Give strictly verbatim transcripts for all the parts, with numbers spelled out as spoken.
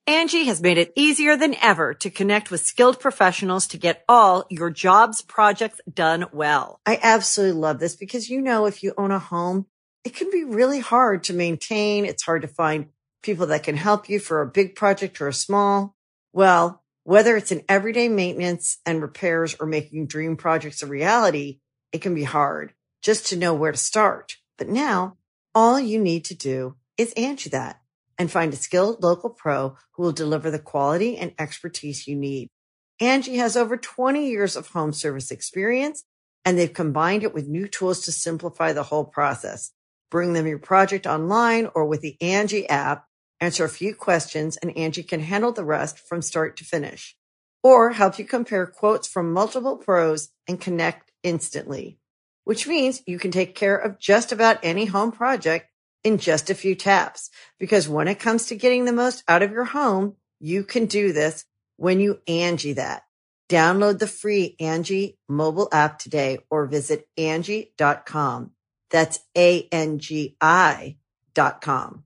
Angie has made it easier than ever to connect with skilled professionals to get all your jobs projects done well. I absolutely love this because, you know, if you own a home, it can be really hard to maintain. It's hard to find people that can help you for a big project or a small. Well, whether it's in everyday maintenance and repairs or making dream projects a reality, it can be hard just to know where to start. But now all you need to do is Angie that and find a skilled local pro who will deliver the quality and expertise you need. Angie has over twenty years of home service experience, and they've combined it with new tools to simplify the whole process. Bring them your project online or with the Angie app, answer a few questions, and Angie can handle the rest from start to finish. Or help you compare quotes from multiple pros and connect instantly, which means you can take care of just about any home project in just a few taps. Because when it comes to getting the most out of your home, you can do this when you Angie that. Download the free Angie mobile app today or visit Angie dot com. That's A N G I dot com.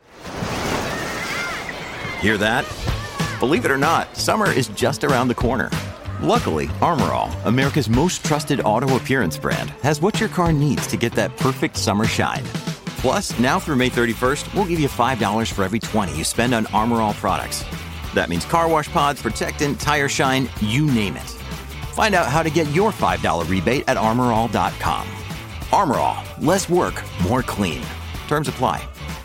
Hear that? Believe it or not, summer is just around the corner. Luckily, Armor All, America's most trusted auto appearance brand, has what your car needs to get that perfect summer shine. Plus, now through May thirty-first, we'll give you five dollars for every twenty you spend on Armor All products. That means car wash pods, protectant, tire shine, you name it. Find out how to get your five dollars rebate at armor all dot com. Armor All, less work, more clean. Terms apply.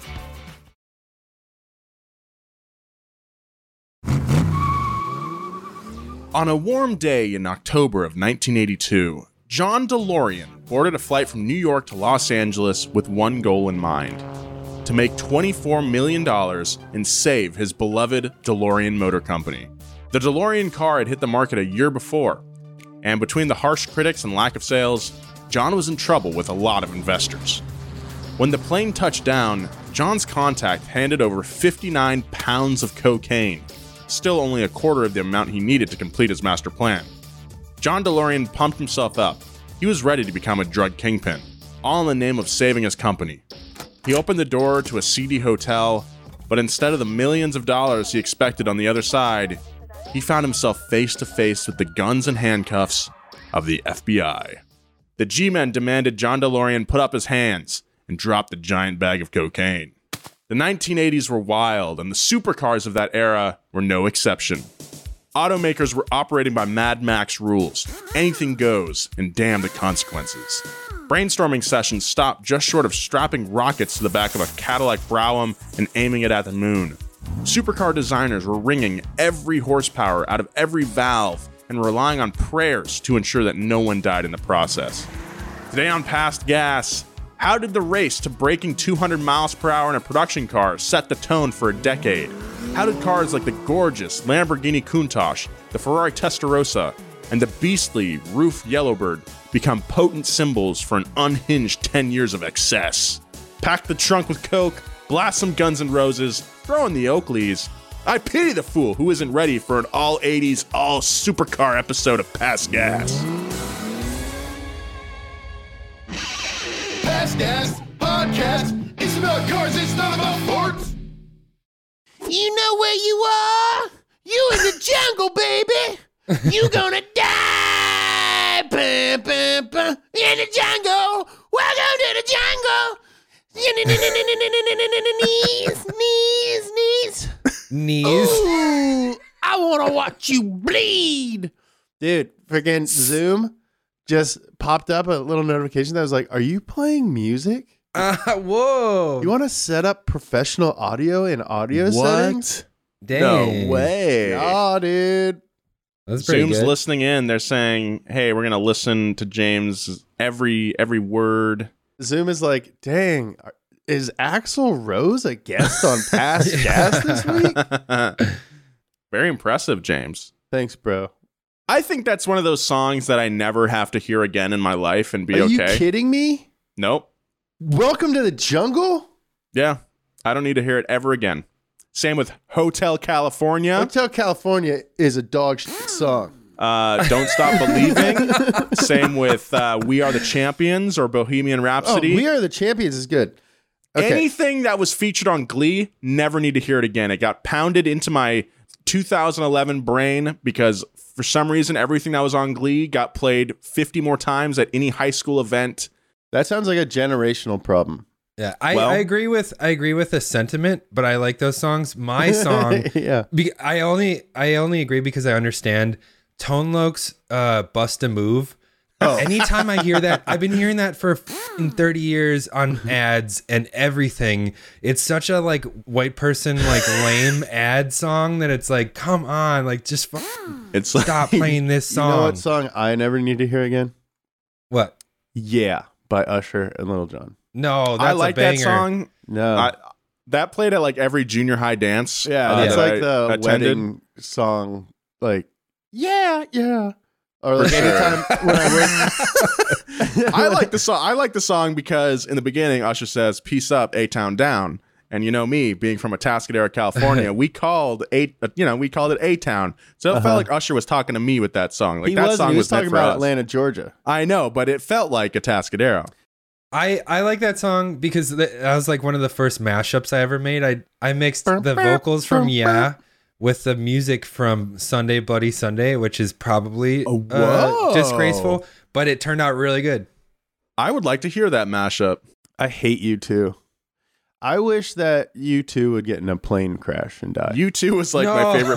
On a warm day in October of nineteen eighty-two, John DeLorean boarded a flight from New York to Los Angeles with one goal in mind: to make twenty-four million dollars and save his beloved DeLorean Motor Company. The DeLorean car had hit the market a year before, and between the harsh critics and lack of sales, John was in trouble with a lot of investors. When the plane touched down, John's contact handed over fifty-nine pounds of cocaine, still only a quarter of the amount he needed to complete his master plan. John DeLorean pumped himself up. He was ready to become a drug kingpin, all in the name of saving his company. He opened the door to a seedy hotel, but instead of the millions of dollars he expected on the other side, he found himself face to face with the guns and handcuffs of the F B I. The G-men demanded John DeLorean put up his hands and drop the giant bag of cocaine. The nineteen eighties were wild, and the supercars of that era were no exception. Automakers were operating by Mad Max rules. Anything goes, and damn the consequences. Brainstorming sessions stopped just short of strapping rockets to the back of a Cadillac Brougham and aiming it at the moon. Supercar designers were wringing every horsepower out of every valve and relying on prayers to ensure that no one died in the process. Today on Past Gas, how did the race to breaking two hundred miles per hour in a production car set the tone for a decade? How did cars like the gorgeous Lamborghini Countach, the Ferrari Testarossa, and the beastly Roof Yellowbird become potent symbols for an unhinged ten years of excess? Pack the trunk with coke, blast some Guns N' Roses, throw in the Oakleys. I pity the fool who isn't ready for an all-eighties, all-supercar episode of Past Gas. Past Gas Podcast. It's about cars, it's not about forts. You know where you are? You in the jungle, baby. You gonna die. Bum, bum, bum. In the jungle. Welcome to the jungle. Knees, knees, knees. Knees. Ooh, I want to watch you bleed. Dude, freaking Zoom just popped up a little notification that was like, are you playing music? Uh, whoa. You want to set up professional audio in audio What? settings? Dang. No way. Oh, dude. That's pretty Zoom's good. listening in. They're saying, hey, we're going to listen to James every every word. Zoom is like, dang, is Axl Rose a guest on Past Gas this week? Very impressive, James. Thanks, bro. I think that's one of those songs that I never have to hear again in my life and be Are okay. you kidding me? Nope. Welcome to the jungle? Yeah. I don't need to hear it ever again. Same with Hotel California. Hotel California is a dog shit song. Uh, Don't Stop Believing. Same with uh, We Are the Champions or Bohemian Oh, Rhapsody. We Are the Champions is good. Okay. Anything that was featured on Glee, never need to hear it again. It got pounded into my two thousand eleven brain because for some reason, everything that was on Glee got played fifty more times at any high school event. That sounds like a generational problem. Yeah, I, Well- I agree with I agree with the sentiment, but I like those songs. My song, Yeah. be, I only I only agree because I understand Tone Loc's uh, "Bust a Move." Oh. Anytime I hear that, I've been hearing that for f***ing thirty years on ads and everything. It's such a like white person like lame ad song that it's like, come on, like just f- It's like, stop playing this You song. know what song I never need to hear again? What? Yeah, by Usher and Little John. No, that's I like a banger. that song. No. I, that played at like every junior high dance. yeah, uh, that's that like I the attended. wedding song. Like, yeah, yeah. Or like For sure. anytime when I went. I like the song. I like the song because in the beginning, Usher says, "Peace up, A-Town down." And you know me, being from Atascadero, California, we called a, you know, we called it A-Town. So it Uh-huh. felt like Usher was talking to me with that song. Like he that was song he was was, meant talking for about us. Atlanta, Georgia. I know, but it felt like Atascadero. I, I like that song because th- that was like one of the first mashups I ever made. I I mixed the vocals from Yeah with the music from Sunday Bloody Sunday, which is probably Oh, uh, whoa. disgraceful, but it turned out really good. I would like to hear that mashup. I hate you too. I wish that you two would get in a plane crash and die. U two was like No. my favorite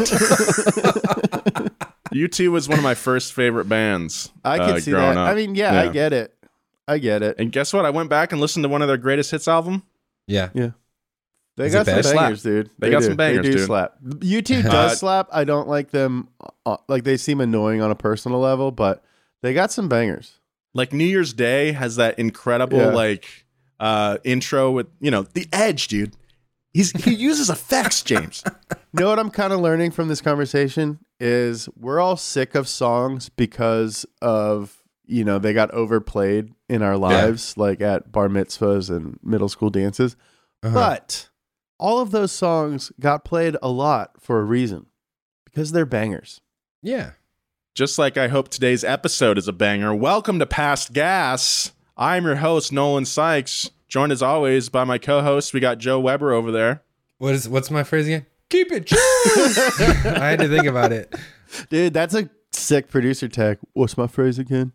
band. U two was one of my first favorite bands. I uh, could see growing that. up. I mean, yeah, I get it. I get it. And guess what? I went back and listened to one of their greatest hits album. Yeah. They Is got it some bad? bangers, dude. They got some bangers, They do dude. slap. U two does Uh, slap. I don't like them. Uh, like they seem annoying on a personal level, but they got some bangers. Like New Year's Day has that incredible Yeah. like uh intro with, you know, the Edge, dude. He's he uses effects, James. You know what I'm kind of learning from this conversation is we're all sick of songs because of, you know, they got overplayed in our lives, like at bar mitzvahs and middle school dances. Uh-huh. But all of those songs got played a lot for a reason because they're bangers. Yeah. Just like I hope today's episode is a banger. Welcome to Past Gas. I'm your host, Nolan Sykes, joined as always by my co-host. We got Joe Weber over there. What is what's my phrase again? Keep it true. I had to think about it. Dude, that's a sick producer tag. What's my phrase again?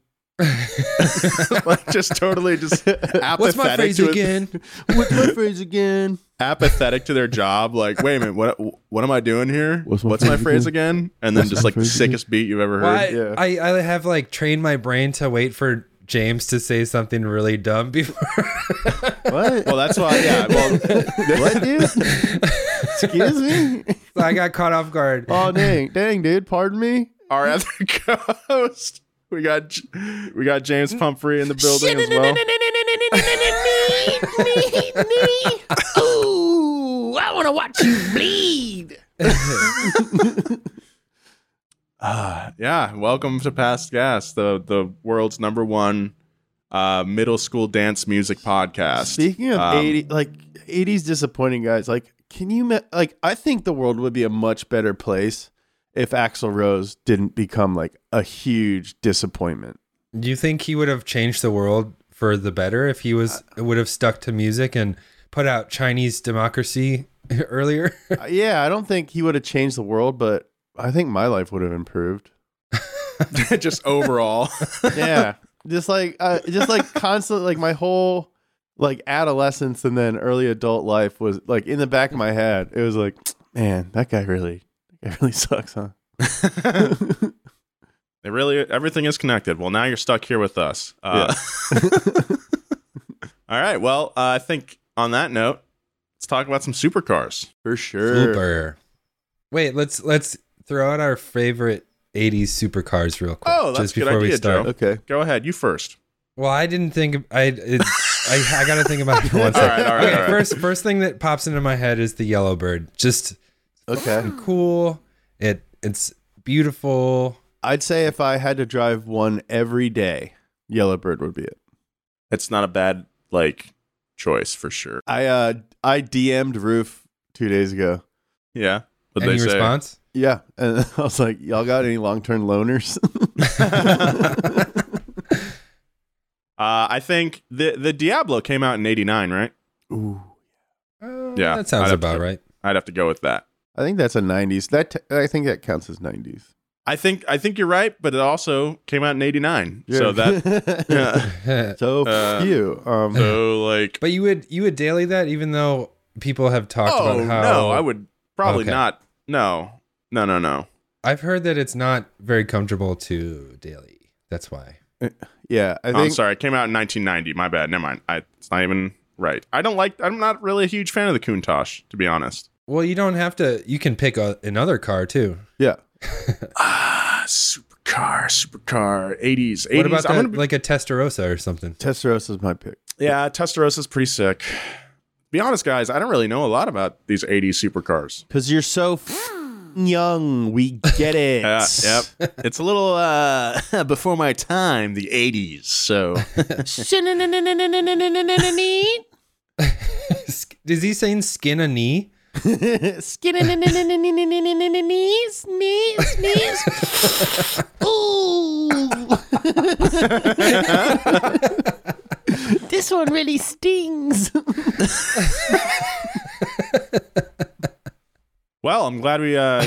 Like just totally just apathetic What's my phrase to it- again? What's my phrase again? apathetic to their job. Like, wait a minute, what what am I doing here? What's What's my my, phrase phrase again? And then just like the phrase again? sickest beat you've ever Well, heard. I, Yeah. I, I have like trained my brain to wait for James to say something really dumb before. What? Well, that's why. Yeah. Well, What, dude? Excuse me? So I got caught off guard. Oh, dang. Dang, dude. Pardon me? our other co-host, we got J- we got James Pumphrey in the building as well. Ooh, I want to watch you bleed. Uh, yeah. Welcome to Past Gas, the the world's number one uh, middle school dance music podcast. Speaking of Um, eighty, like eighties disappointing guys, like, can you, ma- like, I think the world would be a much better place if Axl Rose didn't become, like, a huge disappointment. Do you think he would have changed the world for the better if he was would have stuck to music and put out Chinese Democracy earlier? Uh, yeah, I don't think he would have changed the world, but I think my life would have improved. just overall. Yeah, just like, uh, just like constant, like my whole like adolescence and then early adult life was like in the back of my head. It was like, man, that guy really, that guy really sucks, huh? It really, everything is connected. Well, now you're stuck here with us. Uh, all right. Well, uh, I think on that note, let's talk about some supercars. For sure. Super. Wait, let's let's throw out our favorite eighties supercars real quick. Oh, that's a good before we idea, start. Joe. Okay. Go ahead. You first. Well, I didn't think I it, I, I got to think about it for one All second. right, all right, okay, all right. first first thing that pops into my head is the Yellowbird. Just Okay. cool. It it's beautiful. I'd say if I had to drive one every day, Yellowbird would be it. It's not a bad like choice for sure. I uh I D M'd Roof two days ago. Yeah. What Any they say? response? Yeah, and I was like, "Y'all got any long term loaners?" Uh, I think the the Diablo came out in eighty-nine, right? Ooh. Uh, Yeah, that sounds I'd have about to- right. I'd have to go with that. I think that's a nineties. That t- I think that counts as nineties. I think I think you're right, but it also came out in eighty-nine. So that yeah. so Uh, few. Um, So like But you would you would daily that, even though people have talked oh about how no, I would probably Okay. not. No. No, no, no. I've heard that it's not very comfortable to daily. That's why. yeah, I Oh, think I'm sorry. It came out in nineteen ninety. My bad. Never mind. I, it's not even right. I don't like I'm not really a huge fan of the Countach, to be honest. Well, you don't have to. You can pick a, another car too. yeah. Ah, supercar, supercar, eighties, eighties. What about I'm that, gonna be- like a Testarossa or something? Testarossa is my pick. Yeah, Testarossa is pretty sick. Be honest, guys, I don't really know a lot about these eighties supercars. Because you're so f- young. We get it. Yeah, yep. It's a little uh, before my time, the eighties. So Is he saying skin a knee? Skin knees, knees, knees. Ooh. This one really stings. well, I'm glad we uh,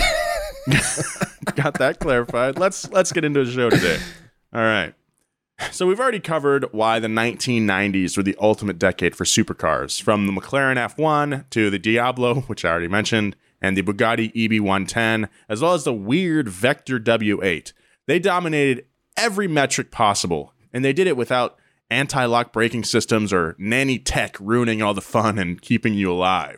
got that clarified. Let's let's get into the show today. All right. So we've already covered why the nineteen nineties were the ultimate decade for supercars, from the McLaren F one to the Diablo, which I already mentioned, and the Bugatti E B one ten, as well as the weird Vector W eight. They dominated every metric possible, and they did it without anti-lock braking systems or nanny tech ruining all the fun and keeping you alive.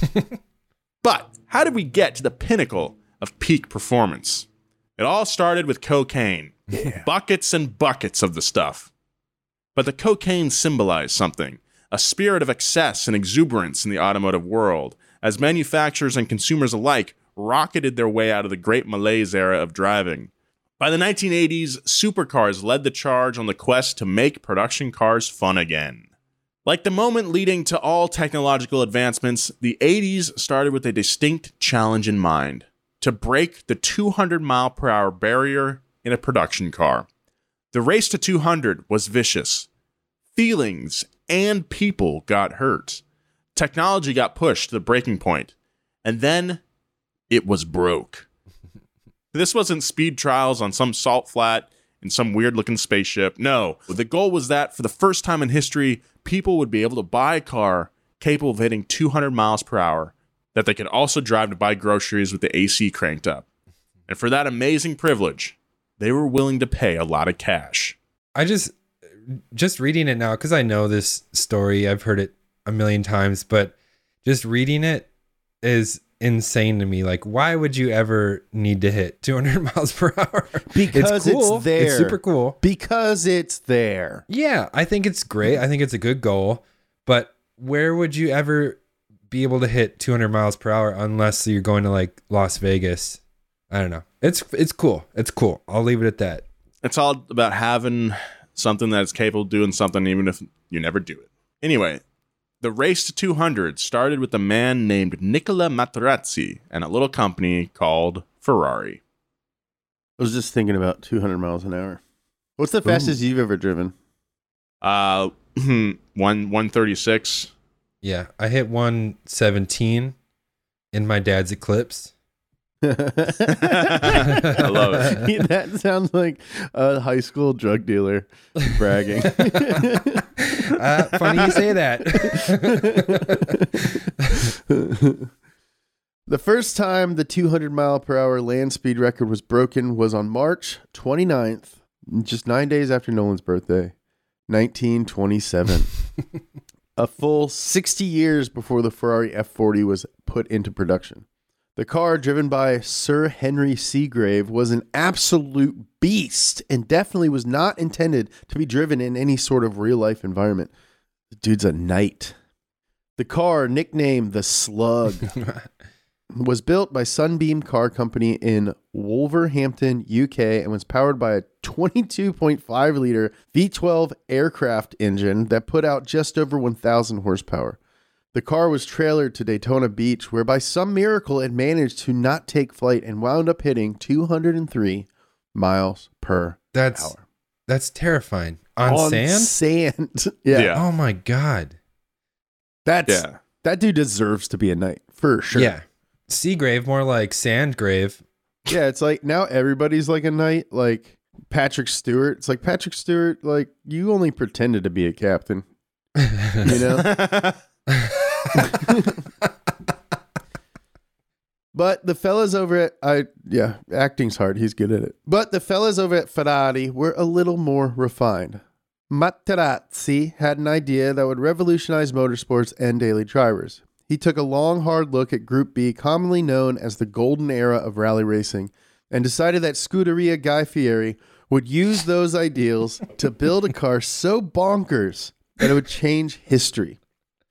But how did we get to the pinnacle of peak performance? It all started with cocaine. Yeah. Buckets and buckets of the stuff. But the cocaine symbolized something, a spirit of excess and exuberance in the automotive world, as manufacturers and consumers alike rocketed their way out of the great malaise era of driving. By the nineteen eighties, supercars led the charge on the quest to make production cars fun again. Like the moment leading to all technological advancements, the eighties started with a distinct challenge in mind: to break the two hundred mile per hour barrier in a production car. The race to two hundred was vicious. Feelings and people got hurt. Technology got pushed to the breaking point. And then it was broke. This wasn't speed trials on some salt flat in some weird looking spaceship. No, the goal was that for the first time in history, people would be able to buy a car capable of hitting two hundred miles per hour, that they could also drive to buy groceries with the A C cranked up. And for that amazing privilege, they were willing to pay a lot of cash. I just, just reading it now, because I know this story, I've heard it a million times, but just reading it is insane to me. Like, why would you ever need to hit two hundred miles per hour? Because it's, cool. it's there. It's super cool. Because it's there. Yeah, I think it's great. I think it's a good goal. But where would you ever be able to hit two hundred miles per hour unless you're going to like Las Vegas? I don't know. It's it's cool. It's cool. I'll leave it at that. It's all about having something that's capable of doing something even if you never do it. Anyway, the race to two hundred started with a man named Nicola Materazzi and a little company called Ferrari. I was just thinking about two hundred miles an hour. What's the fastest you've ever driven? Uh, one one thirty six. Yeah, I hit one seventeen in my dad's Eclipse. I love it. That sounds like a high school drug dealer bragging. uh, funny you say that. The first time the two hundred mile per hour land speed record was broken was on March twenty-ninth, just nine days after Nolan's birthday, nineteen twenty-seven. A full sixty years before the Ferrari F forty was put into production. The car, driven by Sir Henry Seagrave, was an absolute beast and definitely was not intended to be driven in any sort of real-life environment. The dude's a knight. The car, nicknamed the Slug, was built by Sunbeam Car Company in Wolverhampton, U K, and was powered by a twenty-two point five liter V twelve aircraft engine that put out just over one thousand horsepower. The car was trailered to Daytona Beach, where by some miracle it managed to not take flight and wound up hitting two hundred three miles per That's hour. That's terrifying. On, On sand? Sand. Yeah. Yeah. Oh my God. That's Yeah. that dude deserves to be a knight for sure. Yeah. Seagrave, more like Sandgrave. Yeah, it's like now everybody's like a knight. Like Patrick Stewart. It's like Patrick Stewart, like you only pretended to be a captain. You know? But the fellas over at I yeah, acting's hard. He's good at it. But the fellas over at Ferrari were a little more refined. Materazzi had an idea that would revolutionize motorsports and daily drivers. He took a long, hard look at Group B, commonly known as the golden era of rally racing, and decided that Scuderia Guy Fieri would use those ideals to build a car so bonkers that it would change history.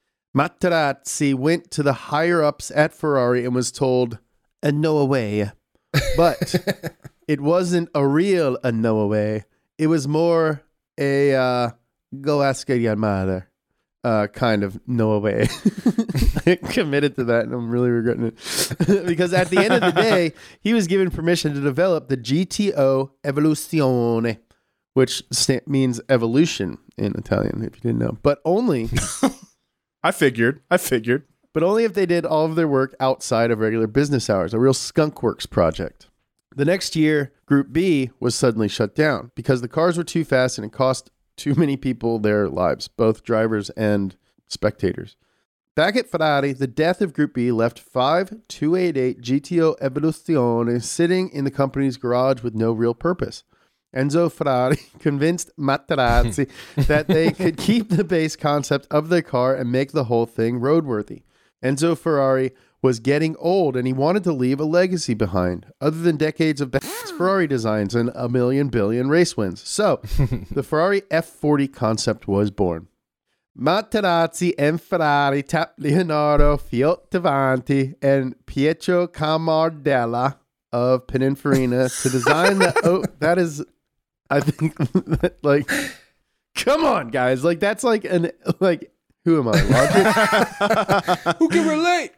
Materazzi went to the higher-ups at Ferrari and was told, a no way. But it wasn't a real a no way. It was more a uh, go ask your mother uh, kind of no way. I committed to that and I'm really regretting it. Because at the end of the day, he was given permission to develop the G T O Evoluzione, which sta- means evolution in Italian, if you didn't know. But only... I figured. I figured. But only if they did all of their work outside of regular business hours, a real skunkworks project. The next year, Group B was suddenly shut down because the cars were too fast and it cost too many people their lives, both drivers and spectators. Back at Ferrari, the death of Group B left five two eighty-eight G T O Evoluzione sitting in the company's garage with no real purpose. Enzo Ferrari convinced Materazzi that they could keep the base concept of the car and make the whole thing roadworthy. Enzo Ferrari was getting old and he wanted to leave a legacy behind, other than decades of badass Ferrari designs and a million billion race wins. So, the Ferrari F forty concept was born. Materazzi and Ferrari tapped Leonardo Fioravanti and Pietro Camardella of Pininfarina to design the... Oh, that is... I think, like, come on, guys. Like, that's like an, like, who am I? Logic? Who can relate?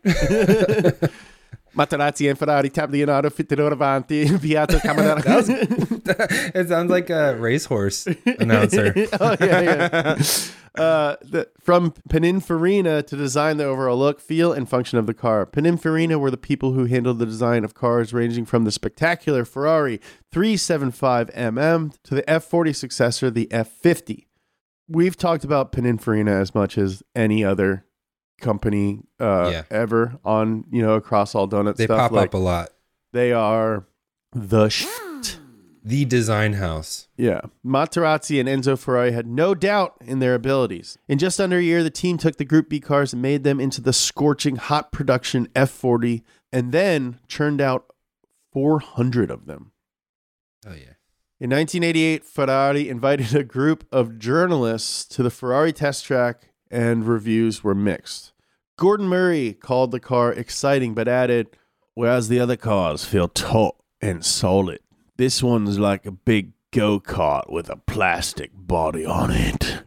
Materazzi and Ferrari tapped Leonardo Fioravanti and Pietro Camardella. It sounds like a racehorse announcer. Oh, yeah, yeah. Uh, the, from Pininfarina to design the overall look, feel, and function of the car. Pininfarina were the people who handled the design of cars ranging from the spectacular Ferrari three seventy-five millimeter to the F forty successor, the F fifty. We've talked about Pininfarina as much as any other company uh, Yeah. ever on, you know, across all donut They stuff. pop Like, up a lot. they are the shit. The design house. Yeah. Materazzi and Enzo Ferrari had no doubt in their abilities. In just under a year, the team took the Group B cars and made them into the scorching hot production F forty and then churned out four hundred of them. Oh, yeah. In nineteen eighty-eight, Ferrari invited a group of journalists to the Ferrari test track and reviews were mixed. Gordon Murray called the car exciting but added, whereas the other cars feel taut and solid, this one's like a big go-kart with a plastic body on it.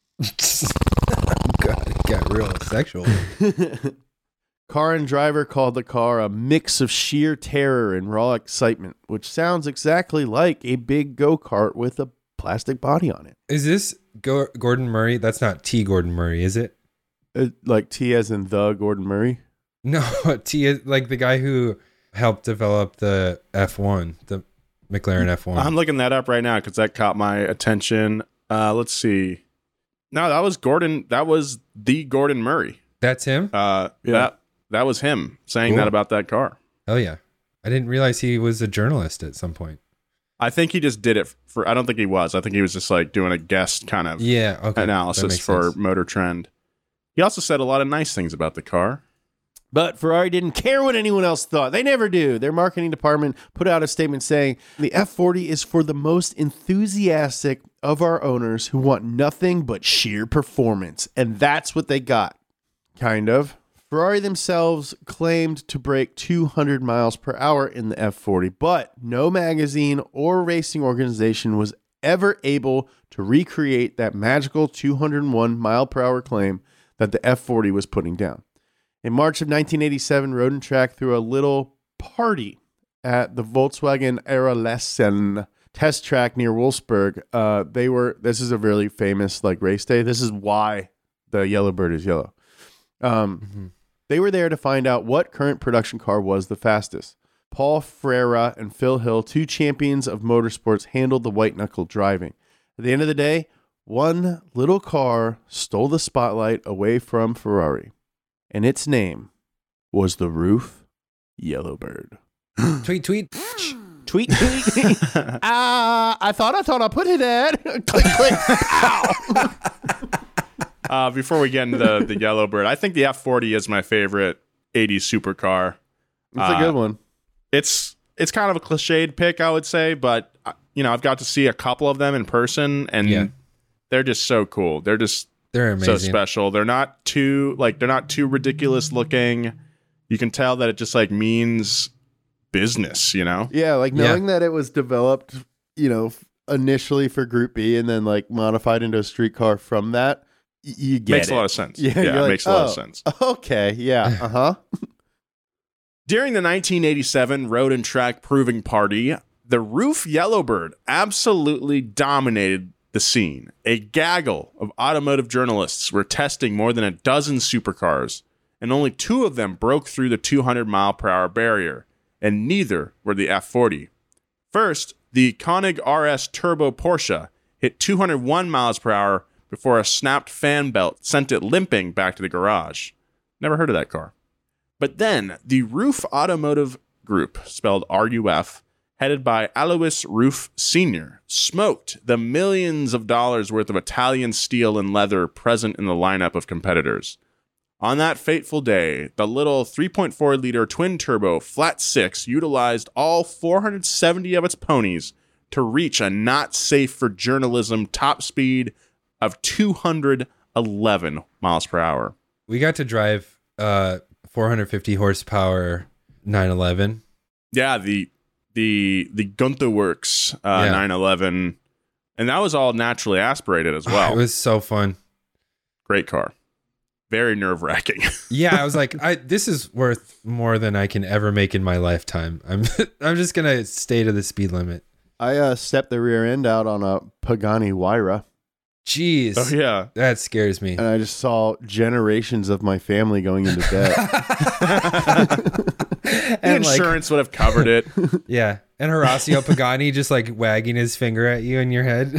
God, it got real sexual. Car and driver called the car a mix of sheer terror and raw excitement, which sounds exactly like a big go-kart with a plastic body on it. Is this Go- Gordon Murray? That's not T. Gordon Murray, is it? Uh, like T as in the Gordon Murray? No, T is like the guy who helped develop the F one, the McLaren F one. I'm looking that up right now because that caught my attention. Uh, let's see. No, that was Gordon. That was the Gordon Murray. That's him? Uh, Yeah. That that was him saying Cool. that about that car. Oh, yeah. I didn't realize he was a journalist at some point. I think he just did it for. I don't think he was. I think he was just like doing a guest kind of Yeah, okay. That analysis makes for sense. Motor Trend. He also said a lot of nice things about the car. But Ferrari didn't care what anyone else thought. They never do. Their marketing department put out a statement saying, the F forty is for the most enthusiastic of our owners who want nothing but sheer performance. And that's what they got. Kind of. Ferrari themselves claimed to break two hundred miles per hour in the F forty, but no magazine or racing organization was ever able to recreate that magical two hundred one mile per hour claim that the F forty was putting down. In March of nineteen eighty-seven, Road and Track threw a little party at the Volkswagen Aerolesen test track near Wolfsburg. Uh, they were. This is a really famous like race day. This is why the Yellowbird is yellow. Um, Mm-hmm. They were there to find out what current production car was the fastest. Paul Freire and Phil Hill, two champions of motorsports, handled the white-knuckle driving. At the end of the day, one little car stole the spotlight away from Ferrari, and its name was the Roof Yellowbird. Tweet, tweet. Tweet, tweet. Ah, I thought I thought I put it at. click, click. Ow. Uh, before we get into the, the Yellowbird, I think the F forty is my favorite eighties supercar. It's uh, a good one. It's it's kind of a cliched pick, I would say, but uh, you know, I've got to see a couple of them in person, and Yeah. they're just so cool. They're just They're amazing. so special. They're not too like they're not too ridiculous looking. You can tell that it just like means business, you know? Yeah, like Yeah. knowing that it was developed, you know, f- initially for Group B and then like modified into a street car from that, y- you get Makes it. a lot of sense. Yeah, Yeah, you're it like, makes a lot of oh, sense. Okay, yeah, uh huh. During the nineteen eighty-seven Road and Track Proving Party, the Roof Yellowbird absolutely dominated the scene. A gaggle of automotive journalists were testing more than a dozen supercars, and only two of them broke through the two hundred mile per hour barrier, and neither were the F forty. First, the Koenig R S Turbo Porsche hit two hundred one miles per hour before a snapped fan belt sent it limping back to the garage. Never heard of that car. But then, the Roof Automotive Group, spelled R U F, headed by Alois Roof Senior, smoked the millions of dollars worth of Italian steel and leather present in the lineup of competitors. On that fateful day, the little three point four liter twin-turbo flat six utilized all four hundred seventy of its ponies to reach a not-safe-for-journalism top speed of two hundred eleven miles per hour. We got to drive uh four hundred fifty horsepower nine eleven. Yeah, the the the Gunther Works uh, Yeah. nine eleven, and that was all naturally aspirated as well. It was so fun. Great car, very nerve wracking. Yeah, I was like, I this is worth more than I can ever make in my lifetime. I'm I'm just gonna stay to the speed limit. I uh, stepped the rear end out on a Pagani Huayra, Jeez, Oh yeah, that scares me. and I just saw generations of my family going into debt. the And like, insurance would have covered it. yeah, and Horacio Pagani just like wagging his finger at you in your head.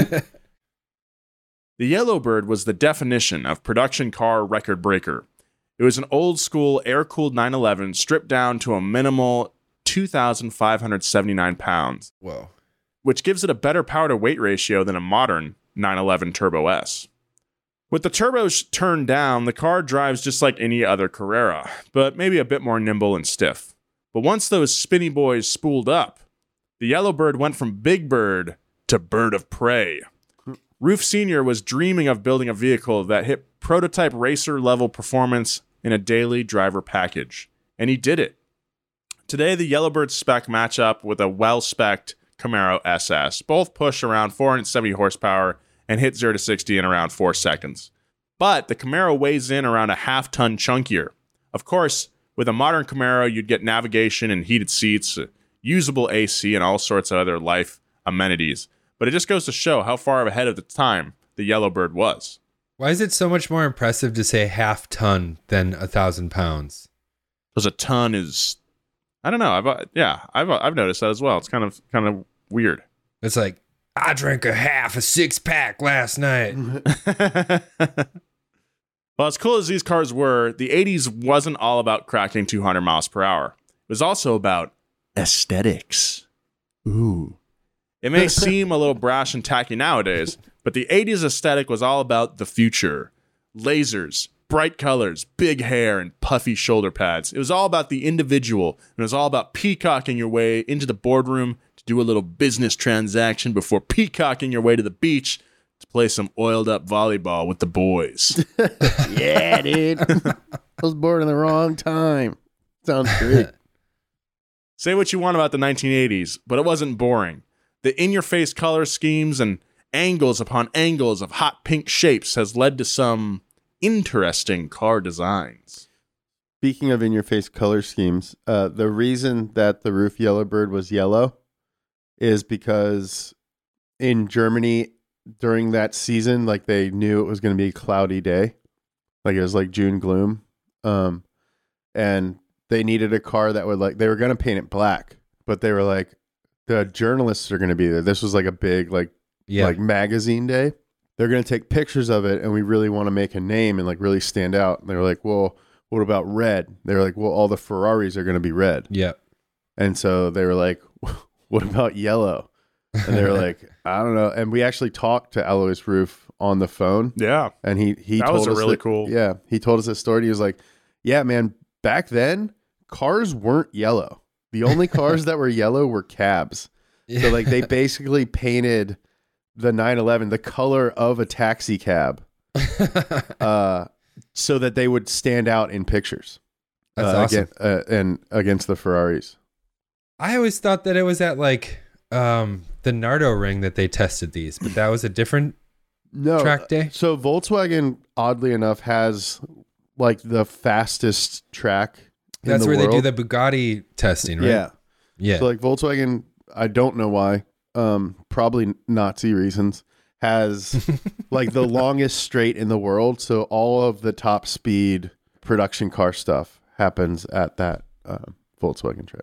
The Yellowbird was the definition of production car record breaker. It was an old school air-cooled nine eleven stripped down to a minimal two thousand five hundred seventy-nine pounds, Whoa. which gives it a better power to weight ratio than a modern nine eleven Turbo S. With the turbos turned down, the car drives just like any other Carrera, but maybe a bit more nimble and stiff. But once those spinny boys spooled up, the Yellowbird went from Big Bird to Bird of Prey. Roof Senior was dreaming of building a vehicle that hit prototype racer level performance in a daily driver package, and he did it. Today, the Yellowbird spec match up with a well-spec'd Camaro S S. Both push around four hundred seventy horsepower and hit zero to sixty in around four seconds. But the Camaro weighs in around a half ton chunkier. Of course, with a modern Camaro, you'd get navigation and heated seats, usable A C, and all sorts of other life amenities. But it just goes to show how far ahead of the time the Yellowbird was. Why is it so much more impressive to say half ton than a thousand pounds? Because a ton is, I don't know. I've uh, yeah, I've I've noticed that as well. It's kind of kind of weird. It's like, I drank a half a six pack last night. Well, as cool as these cars were, the eighties wasn't all about cracking two hundred miles per hour. It was also about aesthetics. Ooh. It may seem a little brash and tacky nowadays, but the eighties aesthetic was all about the future. Lasers, bright colors, big hair, and puffy shoulder pads. It was all about the individual, and it was all about peacocking your way into the boardroom to do a little business transaction before peacocking your way to the beach to play some oiled up volleyball with the boys. Yeah, dude. I was born in the wrong time. Sounds great. Say what you want about the nineteen eighties, but it wasn't boring. The in-your-face color schemes and angles upon angles of hot pink shapes has led to some interesting car designs. Speaking of in-your-face color schemes, uh, the reason that the Roof Yellowbird was yellow is because in Germany during that season, like they knew it was going to be a cloudy day. Like it was like June gloom. Um, and they needed a car that would like, they were going to paint it black, but they were like, the journalists are going to be there. This was like a big, like, Yeah. like magazine day. They're going to take pictures of it, and we really want to make a name and like really stand out. And they were like, well, what about red? They were like, well, all the Ferraris are going to be red. Yeah. And so they were like, what about yellow? And they were like, I don't know. And we actually talked to Alois Roof on the phone. Yeah. And he, he That told was a us really that- cool- Yeah. He told us a story. He was like, yeah, man, back then cars weren't yellow. The only cars that were yellow were cabs. So like they basically painted the nine eleven the color of a taxi cab uh, so that they would stand out in pictures. That's uh, awesome. against, uh, and against the Ferraris. I always thought that it was at like um, the Nardo ring that they tested these, but that was a different No. track day. So Volkswagen, oddly enough, has like the fastest track in That's the where world. they do the Bugatti testing, right? Yeah. Yeah. So like Volkswagen, I don't know why, um, probably Nazi reasons, has like the longest straight in the world. So all of the top speed production car stuff happens at that uh, Volkswagen track.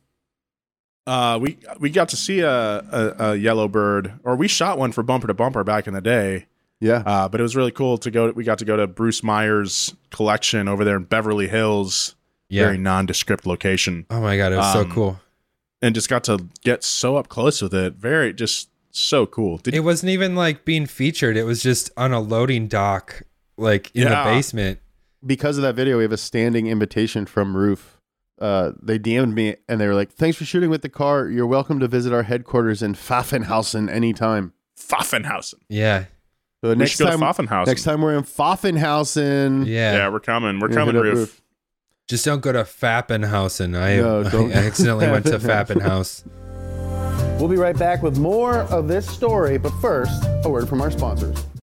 Uh, we we got to see a, a, a Yellowbird, or we shot one for Bumper to Bumper back in the day. Yeah. Uh, but it was really cool to go. We got to go to Bruce Meyer's collection over there in Beverly Hills, Yeah. very nondescript location, Oh my God. It was Um, so cool. and just got to get so up close with it. Very, just so cool. Did It wasn't even like being featured. It was just on a loading dock, like in Yeah. the basement. Because of that video, we have a standing invitation from Roof. Uh, they D M'd me and they were like, thanks for shooting with the car. You're welcome to visit our headquarters in Pfaffenhausen anytime. Pfaffenhausen? Yeah. So We next should go time, to Pfaffenhausen. next time we're in Pfaffenhausen. Yeah. Yeah, we're coming. We're Yeah, coming, hit up Roof. Roof. Just don't go to Fappenhausen. I, No, don't. I accidentally went to Fappenhaus. We'll be right back with more of this story, but first, a word from our sponsors.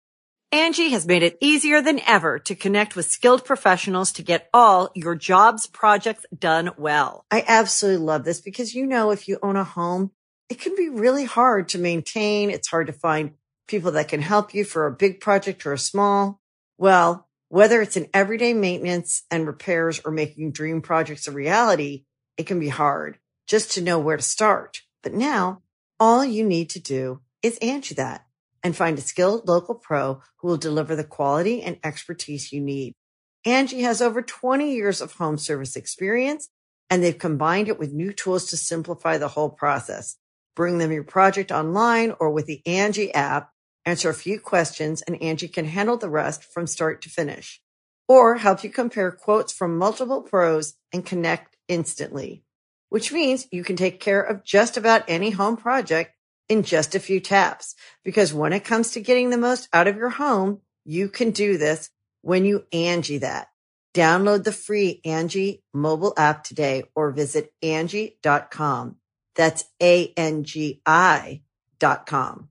Angie has made it easier than ever to connect with skilled professionals to get all your jobs projects done well. I absolutely love this because, you know, if you own a home, it can be really hard to maintain. It's hard to find people that can help you for a big project or a small. Well, whether it's in everyday maintenance and repairs or making dream projects a reality, it can be hard just to know where to start. But now all you need to do is Angie that and find a skilled local pro who will deliver the quality and expertise you need. Angie has over twenty years of home service experience, and they've combined it with new tools to simplify the whole process. Bring them your project online or with the Angie app, answer a few questions, and Angie can handle the rest from start to finish. Or help you compare quotes from multiple pros and connect instantly, which means you can take care of just about any home project in just a few taps. Because when it comes to getting the most out of your home, you can do this when you Angie that. Download the free Angie mobile app today or visit Angie dot com. That's A N G I dot com.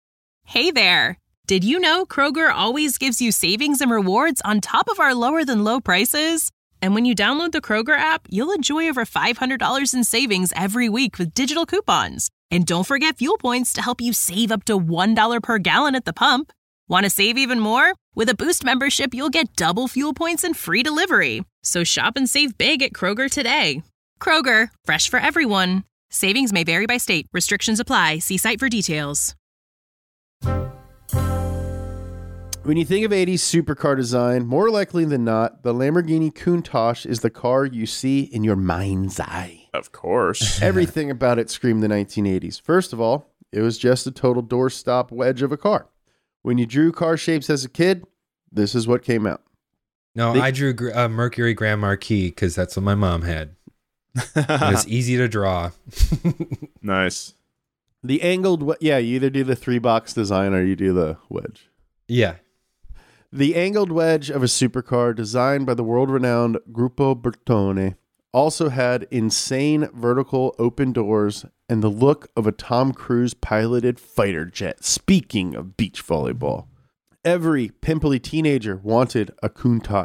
Hey there. Did you know Kroger always gives you savings and rewards on top of our lower than low prices? And when you download the Kroger app, you'll enjoy over five hundred dollars in savings every week with digital coupons. And don't forget fuel points to help you save up to one dollar per gallon at the pump. Want to save even more? With a Boost membership, you'll get double fuel points and free delivery. So shop and save big at Kroger today. Kroger, fresh for everyone. Savings may vary by state. Restrictions apply. See site for details. When you think of eighties supercar design, more likely than not, the Lamborghini Countach is the car you see in your mind's eye. Of course. Everything about it screamed the nineteen eighties. First of all, it was just a total doorstop wedge of a car. When you drew car shapes as a kid, this is what came out. No, They- I drew gr- uh, Mercury Grand Marquis because that's what my mom had. It was easy to draw. Nice. The angled, we- yeah, you either do the three box design or you do the wedge. Yeah. The angled wedge of a supercar designed by the world-renowned Gruppo Bertone also had insane vertical open doors and the look of a Tom Cruise piloted fighter jet. Speaking of beach volleyball, every pimply teenager wanted a Countach.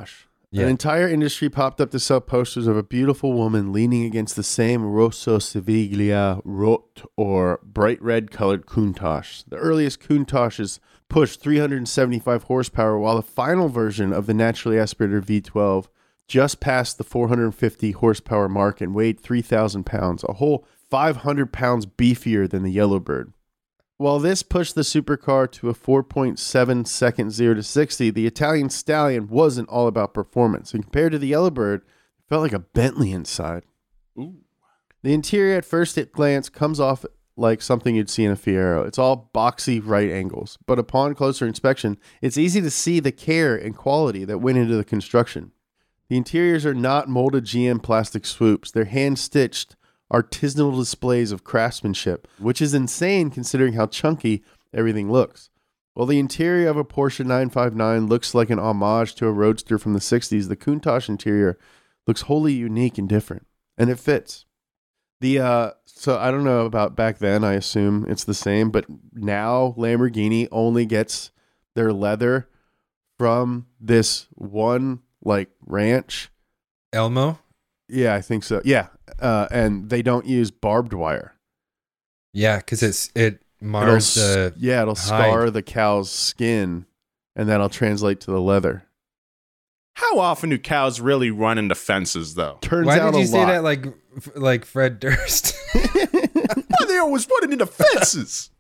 Yeah. An entire industry popped up to sell posters of a beautiful woman leaning against the same Rosso Siviglia Rot, or bright red colored Countach. The earliest Countachs pushed three hundred seventy-five horsepower, while the final version of the naturally aspirated V twelve just passed the four hundred fifty horsepower mark and weighed three thousand pounds, a whole five hundred pounds beefier than the Yellowbird. While this pushed the supercar to a four point seven second zero to sixty, the Italian Stallion wasn't all about performance. And compared to the Yellowbird, it felt like a Bentley inside. Ooh. The interior at first glance comes off like something you'd see in a Fiero. It's all boxy right angles, but upon closer inspection, it's easy to see the care and quality that went into the construction. The interiors are not molded G M plastic swoops. They're hand-stitched artisanal displays of craftsmanship, which is insane considering how chunky everything looks. While the interior of a Porsche nine fifty-nine looks like an homage to a Roadster from the sixties, the Countach interior looks wholly unique and different, and it fits. The uh, so I don't know about back then, I assume it's the same, but now Lamborghini only gets their leather from this one, like, ranch. Elmo? Yeah, I think so. Yeah, uh, and they don't use barbed wire. Yeah, because it's it mars It'll, the yeah, it'll hide. scar the cow's skin, and that'll translate to the leather. How often do cows really run into fences, though? Turns Why out did you a say lot. that like like Fred Durst? Why they always running into fences?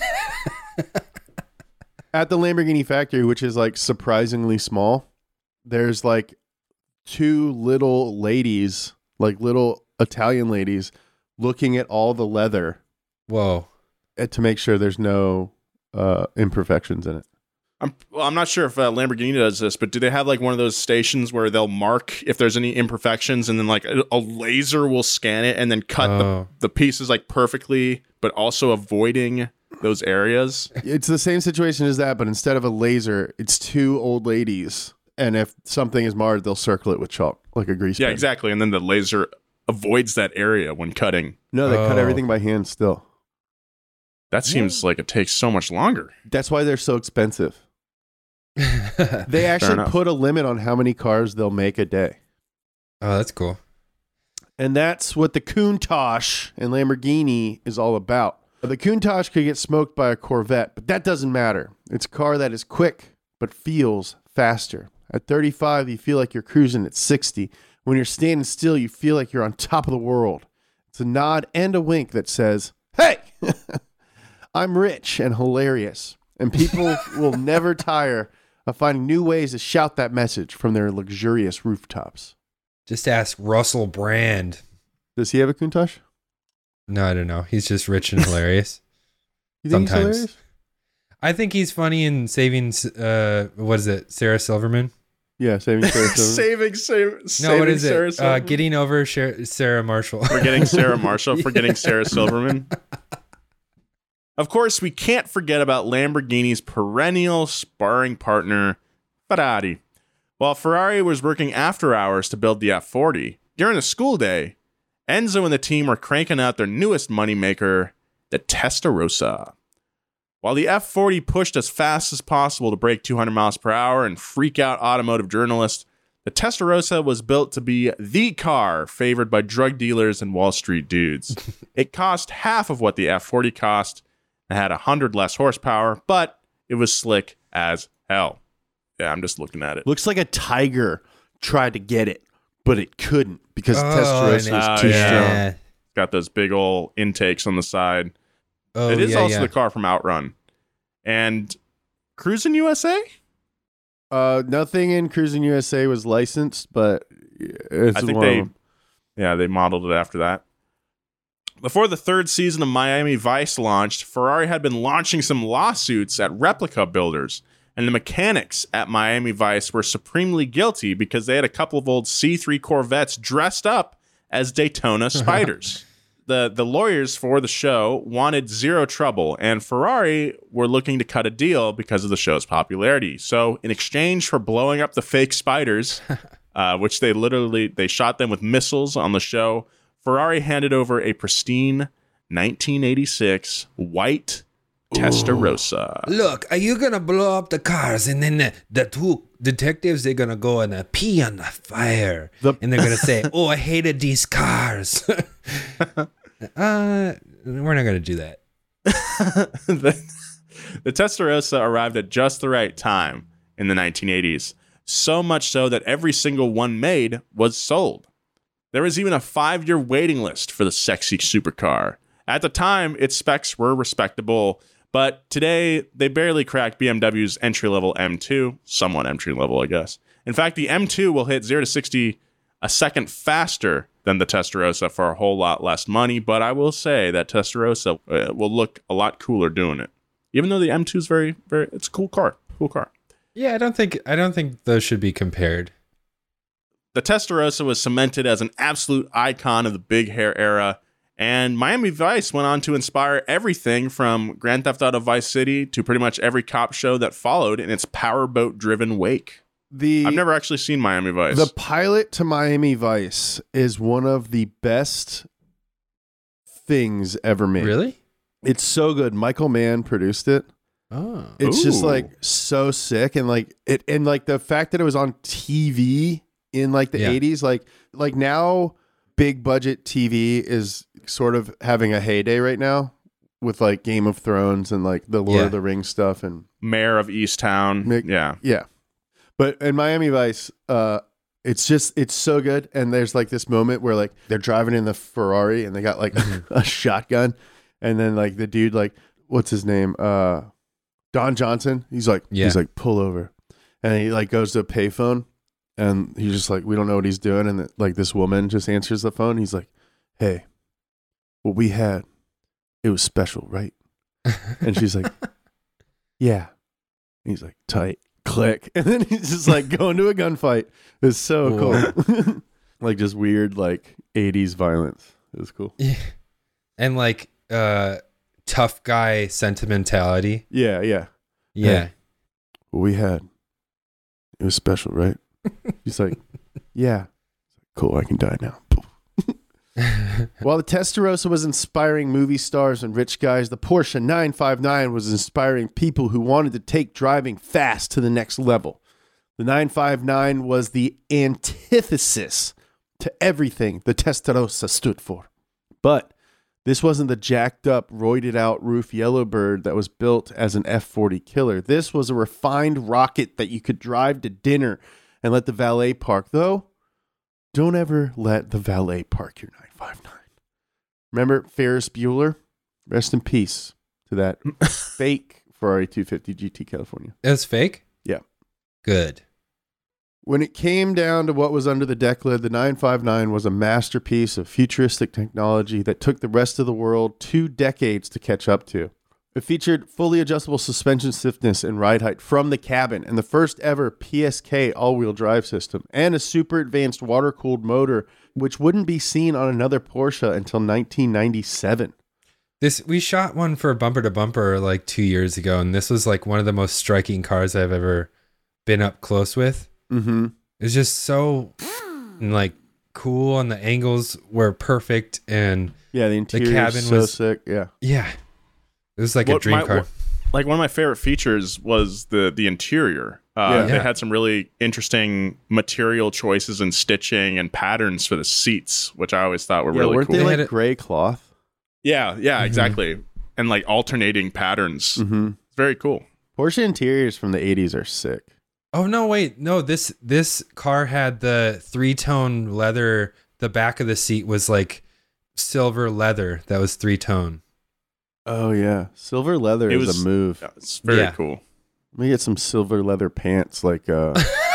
At the Lamborghini factory, which is like surprisingly small, there's like two little ladies, like little Italian ladies, looking at all the leather Whoa. uh, to make sure there's no uh, imperfections in it. I'm well, I'm not sure if uh, Lamborghini does this, but do they have like one of those stations where they'll mark if there's any imperfections, and then like a, a laser will scan it and then cut Oh. the, the pieces like perfectly, but also avoiding those areas? It's the same situation as that, but instead of a laser, it's two old ladies. And if something is marred, they'll circle it with chalk, like a grease Yeah, pen. exactly. And then the laser avoids that area when cutting. No, they cut Oh. everything by hand still. That seems like it takes so much longer. That's why they're so expensive. They actually enough. put a limit on how many cars they'll make a day. Oh, that's cool. And that's what the Countach and Lamborghini is all about. The Countach could get smoked by a Corvette, but that doesn't matter. It's a car that is quick, but feels faster. At thirty-five, you feel like you're cruising at sixty. When you're standing still, you feel like you're on top of the world. It's a nod and a wink that says, hey, I'm rich and hilarious. And people will never tire of finding new ways to shout that message from their luxurious rooftops. Just ask Russell Brand. Does he have a Countach? No, I don't know. He's just rich and hilarious. You think Sometimes. he's hilarious? I think he's funny in saving, uh, what is it, Sarah Silverman? Yeah, saving Sarah Silverman. saving, save, No, saving what is Sarah it? Uh, Silverman? getting over Sher- Sarah Marshall. Forgetting Sarah Marshall, forgetting Sarah Silverman. Of course, we can't forget about Lamborghini's perennial sparring partner, Ferrari. While Ferrari was working after hours to build the F forty, during a school day, Enzo and the team were cranking out their newest moneymaker, the Testarossa. While the F forty pushed as fast as possible to break two hundred miles per hour and freak out automotive journalists, the Testarossa was built to be the car favored by drug dealers and Wall Street dudes. It cost half of what the F forty cost and had one hundred less horsepower, but it was slick as hell. Yeah, I'm just looking at it. Looks like a tiger tried to get it, but it couldn't because Oh, Testarossa and was it- too oh, yeah. strong. Got those big old intakes on the side. Oh, it is yeah, also yeah. the car from Outrun. And Cruising U S A? Uh, nothing in Cruising U S A was licensed, but it's I think one they, of them. yeah, they modeled it after that. Before the third season of Miami Vice launched, Ferrari had been launching some lawsuits at replica builders, and the mechanics at Miami Vice were supremely guilty because they had a couple of old C three Corvettes dressed up as Daytona Spiders. the The lawyers for the show wanted zero trouble, and Ferrari were looking to cut a deal because of the show's popularity. So, in exchange for blowing up the fake Spiders, uh, which they literally they shot them with missiles on the show, Ferrari handed over a pristine nineteen eighty-six white Testarossa. Look, are you gonna blow up the cars, and then the, the two detectives, they're gonna go and uh, pee on the fire, The- and they're gonna say, "Oh, I hated these cars." uh, we're not gonna do that. the, the Testarossa arrived at just the right time in the nineteen eighties, so much so that every single one made was sold. There was even a five-year waiting list for the sexy supercar. At the time, its specs were respectable, but today they barely cracked B M W's entry-level M two, somewhat entry-level, I guess. In fact, the M two will hit zero to sixty a second faster than the Testarossa for a whole lot less money, but I will say that Testarossa uh, will look a lot cooler doing it. Even though the M two is very, very, it's a cool car, cool car. Yeah, I don't think I don't think those should be compared. The Testarossa was cemented as an absolute icon of the big hair era, and Miami Vice went on to inspire everything from Grand Theft Auto Vice City to pretty much every cop show that followed in its powerboat-driven wake. The I've never actually seen Miami Vice. The pilot to Miami Vice is one of the best things ever made. Really? It's so good. Michael Mann produced it. Oh, It's just Ooh. like so sick, and like it, and like the fact that it was on T V in like the Yeah. eighties, like like now big budget T V is sort of having a heyday right now with like Game of Thrones and like the Lord Yeah. of the Rings stuff, and Mayor of Easttown. Mick- yeah. yeah. But in Miami Vice, uh, it's just it's so good, and there's like this moment where like they're driving in the Ferrari and they got like a shotgun, and then like the dude like what's his name uh. Don Johnson, he's like, Yeah. he's like, pull over, and he like goes to a payphone, and he's just like, we don't know what he's doing, and the, like this woman just answers the phone. He's like, hey, what we had, it was special, right? And she's like, yeah. And he's like, tight, click, and then he's just like going to a gunfight. It's so cool, like just weird like eighties violence. It was cool. yeah. And like uh, tough guy sentimentality. Yeah, yeah. Yeah. Hey, what we had, it was special, right? He's like, yeah. Cool, I can die now. While the Testarossa was inspiring movie stars and rich guys, the Porsche nine five nine was inspiring people who wanted to take driving fast to the next level. The nine five nine was the antithesis to everything the Testarossa stood for. But this wasn't the jacked up, roided out roof Yellowbird that was built as an F forty killer. This was a refined rocket that you could drive to dinner and let the valet park. Though, don't ever let the valet park your nine five nine. Remember Ferris Bueller? Rest in peace to that fake Ferrari two fifty G T California. It was fake? Yeah. Good. When it came down to what was under the deck lid, the nine five nine was a masterpiece of futuristic technology that took the rest of the world two decades to catch up to. It featured fully adjustable suspension stiffness and ride height from the cabin, and the first ever P S K all-wheel drive system, and a super advanced water-cooled motor, which wouldn't be seen on another Porsche until nineteen ninety-seven. This we shot one for Bumper to Bumper like two years ago, and this was like one of the most striking cars I've ever been up close with. Mm-hmm. It was just so like cool, and the angles were perfect, and Yeah, the interior cabin is so was- sick. Yeah. yeah, it was like a What dream my- car. what- like one of my favorite features was the the interior. Uh, Yeah. They Yeah. had some really interesting material choices and stitching and patterns for the seats, which I always thought were Yeah, really weren't cool. they They like had it- gray cloth? yeah, yeah, Mm-hmm. exactly. And like alternating patterns. Mm-hmm. It's very cool. Porsche interiors from the eighties are sick. Oh no, wait, no, this this car had the three-tone leather. The back of the seat was like silver leather that was three-tone. Oh yeah, silver leather It is was- a move. Yeah, it's very Yeah. cool. Let me get some silver leather pants. Like, uh,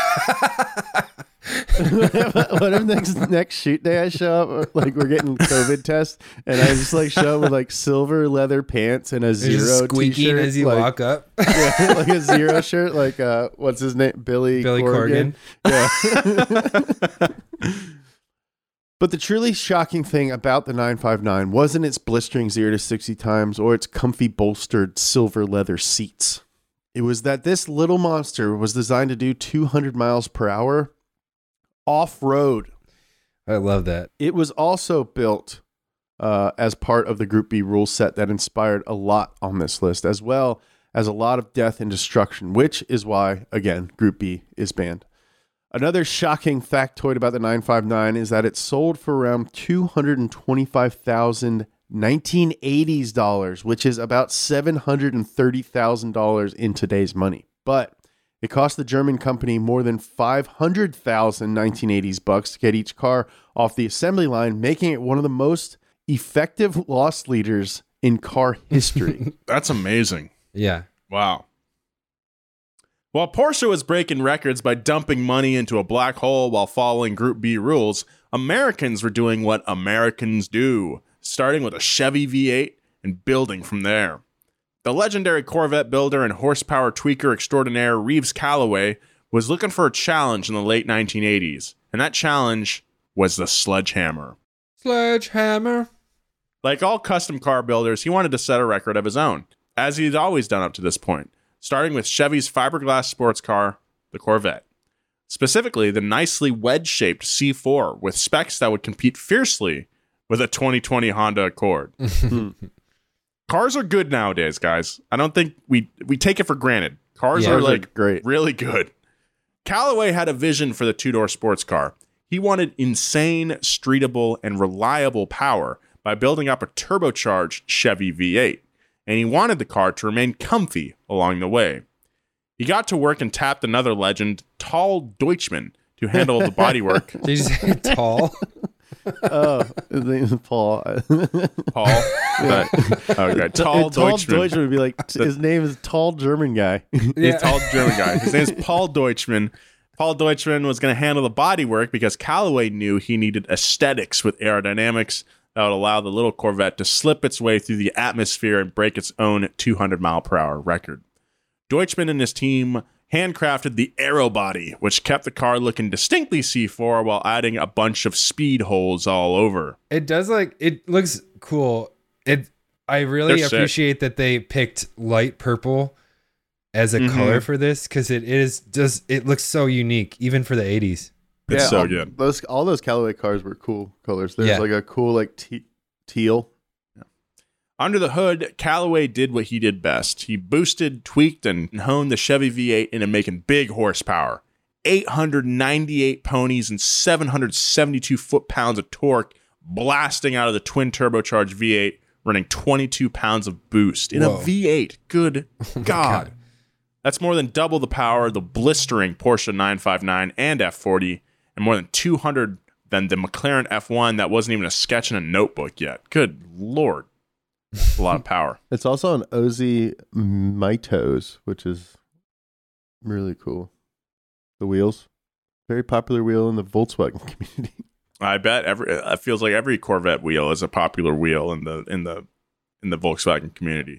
what if next next shoot day I show up like we're getting COVID tests, and I just like show up with like silver leather pants and a It's zero just squeaking t-shirt, as you like, walk up. yeah, like a zero shirt. Like, uh, what's his name? Billy Billy Corgan. Corgan. Yeah. But the truly shocking thing about the nine five nine wasn't its blistering zero to sixty times or its comfy bolstered silver leather seats. It was that this little monster was designed to do two hundred miles per hour off-road. I love that. It was also built uh, as part of the Group B rule set that inspired a lot on this list, as well as a lot of death and destruction, which is why, again, Group B is banned. Another shocking factoid about the nine five nine is that it sold for around two hundred twenty-five thousand nineteen eighties dollars, which is about seven hundred thirty thousand dollars in today's money. But it cost the German company more than five hundred thousand nineteen eighties bucks to get each car off the assembly line, making it one of the most effective loss leaders in car history. That's amazing. Yeah. Wow. While Porsche was breaking records by dumping money into a black hole while following Group B rules, Americans were doing what Americans do, starting with a Chevy V eight and building from there. The legendary Corvette builder and horsepower tweaker extraordinaire Reeves Callaway was looking for a challenge in the late nineteen eighties, and that challenge was the Sledgehammer. Sledgehammer. Like all custom car builders, he wanted to set a record of his own, as he'd always done up to this point, starting with Chevy's fiberglass sports car, the Corvette. Specifically, the nicely wedge-shaped C four with specs that would compete fiercely with a twenty twenty Honda Accord. Cars are good nowadays, guys. I don't think we we take it for granted. Cars Yeah, are those are like great. really good. Callaway had a vision for the two-door sports car. He wanted insane, streetable, and reliable power by building up a turbocharged Chevy V eight, and he wanted the car to remain comfy along the way. He got to work and tapped another legend, Tal Deutschmann, to handle the bodywork. Did you say tall? Oh, his name is Paul. Paul? But, okay, Tal Tall Deutschmann. Deutschman would be like, his name is Tall German Guy. He's a tall German guy. His name is Paul Deutschmann. Paul Deutschmann was going to handle the bodywork because Callaway knew he needed aesthetics with aerodynamics that would allow the little Corvette to slip its way through the atmosphere and break its own two hundred mile per hour record. Deutschmann and his team handcrafted the aero body, which kept the car looking distinctly C four while adding a bunch of speed holes all over. It does like it looks cool. It I really They're sick. appreciate that they picked light purple as a Mhm. color for this because it is just it looks so unique even for the eighties. It's so all, good. Those all those Callaway cars were cool colors. There's Yeah. like a cool like te- teal. Under the hood, Callaway did what he did best. He boosted, tweaked, and honed the Chevy V eight into making big horsepower. eight hundred ninety-eight ponies and seven hundred seventy-two foot-pounds of torque blasting out of the twin-turbocharged V eight, running twenty-two pounds of boost in Whoa. a V eight. Good God. God. That's more than double the power of the blistering Porsche nine fifty-nine and F forty, and more than two hundred than the McLaren F one that wasn't even a sketch in a notebook yet. Good Lord. A lot of power. It's also an O Z Mitos, which is really cool. The wheels, very popular wheel in the Volkswagen community. I bet every it feels like every Corvette wheel is a popular wheel in the in the in the Volkswagen community.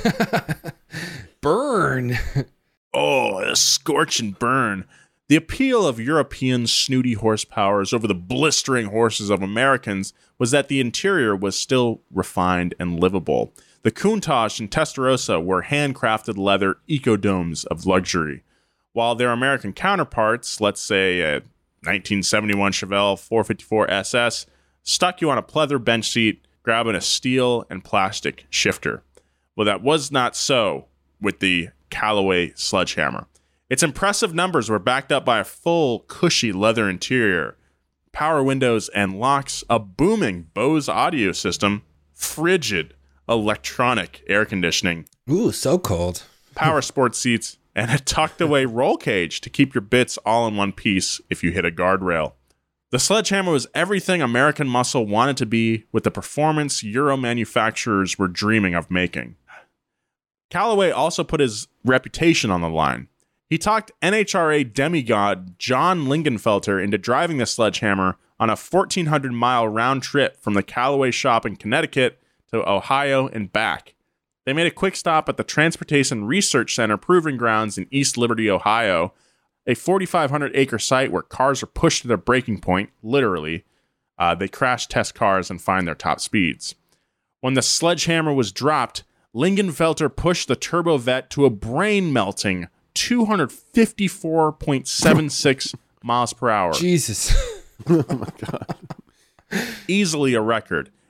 Burn. Oh, a scorch and burn. The appeal of European snooty horsepowers over the blistering horses of Americans was that the interior was still refined and livable. The Countach and Testarossa were handcrafted leather ecodomes of luxury, while their American counterparts, let's say a nineteen seventy-one Chevelle four fifty-four S S, stuck you on a pleather bench seat, grabbing a steel and plastic shifter. Well, that was not so with the Callaway Sledgehammer. Its impressive numbers were backed up by a full, cushy leather interior, power windows and locks, a booming Bose audio system, frigid electronic air conditioning, Ooh, so cold. power sports seats, and a tucked-away roll cage to keep your bits all in one piece if you hit a guardrail. The Sledgehammer was everything American muscle wanted to be with the performance Euro manufacturers were dreaming of making. Callaway also put his reputation on the line. He talked N H R A demigod John Lingenfelter into driving the Sledgehammer on a fourteen hundred mile round trip from the Callaway shop in Connecticut to Ohio and back. They made a quick stop at the Transportation Research Center Proving Grounds in East Liberty, Ohio, a forty-five hundred acre site where cars are pushed to their breaking point, literally. Uh, they crash test cars and find their top speeds. When the Sledgehammer was dropped, Lingenfelter pushed the Turbovet to a brain-melting two hundred fifty-four point seven six miles per hour. Jesus. Oh my god! Easily a record.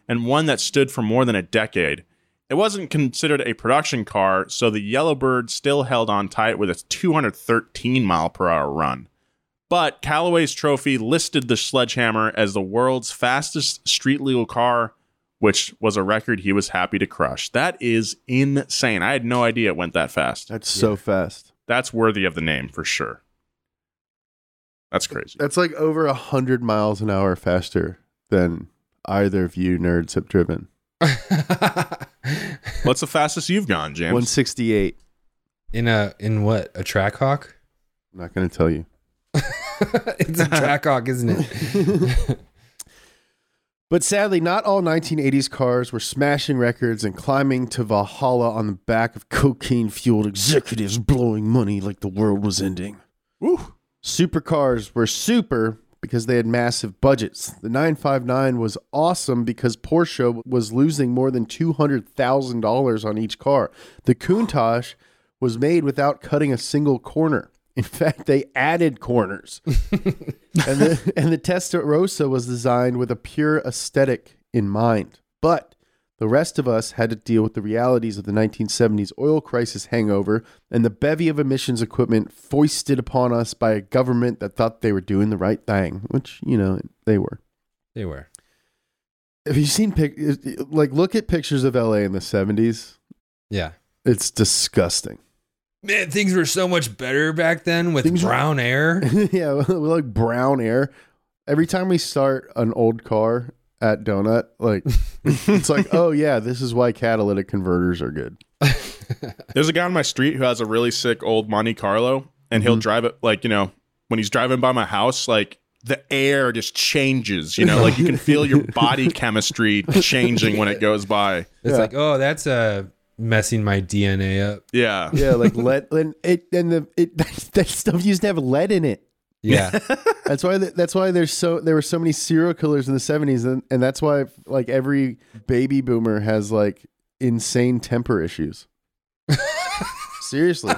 and one that stood for more than a decade. It wasn't considered a production car, so the Yellowbird still held on tight with its two hundred thirteen mile per hour run. But Callaway's trophy listed the Sledgehammer as the world's fastest street-legal car, which was a record he was happy to crush. That is insane. I had no idea it went that fast. That's so fast. That's worthy of the name for sure. That's crazy. That's like over a hundred miles an hour faster than either of you nerds have driven. What's the fastest you've gone, James? one sixty-eight. In a in what? A Trackhawk? I'm not going to tell you. It's a Trackhawk, isn't it? But sadly, not all nineteen eighties cars were smashing records and climbing to Valhalla on the back of cocaine-fueled executives blowing money like the world was ending. Woo. Supercars were super because they had massive budgets. The nine five nine was awesome because Porsche was losing more than two hundred thousand dollars on each car. The Countach was made without cutting a single corner. In fact, they added corners. and, the, and the Testarossa was designed with a pure aesthetic in mind. But the rest of us had to deal with the realities of the nineteen seventies oil crisis hangover and the bevy of emissions equipment foisted upon us by a government that thought they were doing the right thing, which, you know, they were. They were. Have you seen, pic- like, look at pictures of L A in the seventies? Yeah. It's disgusting. Man, things were so much better back then with Things were- brown air. Yeah, we like brown air. Every time we start an old car at Donut, like, it's like, oh yeah, this is why catalytic converters are good. There's a guy on my street who has a really sick old Monte Carlo, and he'll Mm-hmm. drive it, like, you know, when he's driving by my house, like, the air just changes, you know, like you can feel your body chemistry changing when it goes by. It's Yeah. like, oh, that's uh, messing my D N A up. Yeah. Yeah, like lead, and it and the it that stuff used to have lead in it. Yeah. That's why the, that's why there's so there were so many serial killers in the seventies, and, and that's why like every baby boomer has like insane temper issues. Seriously.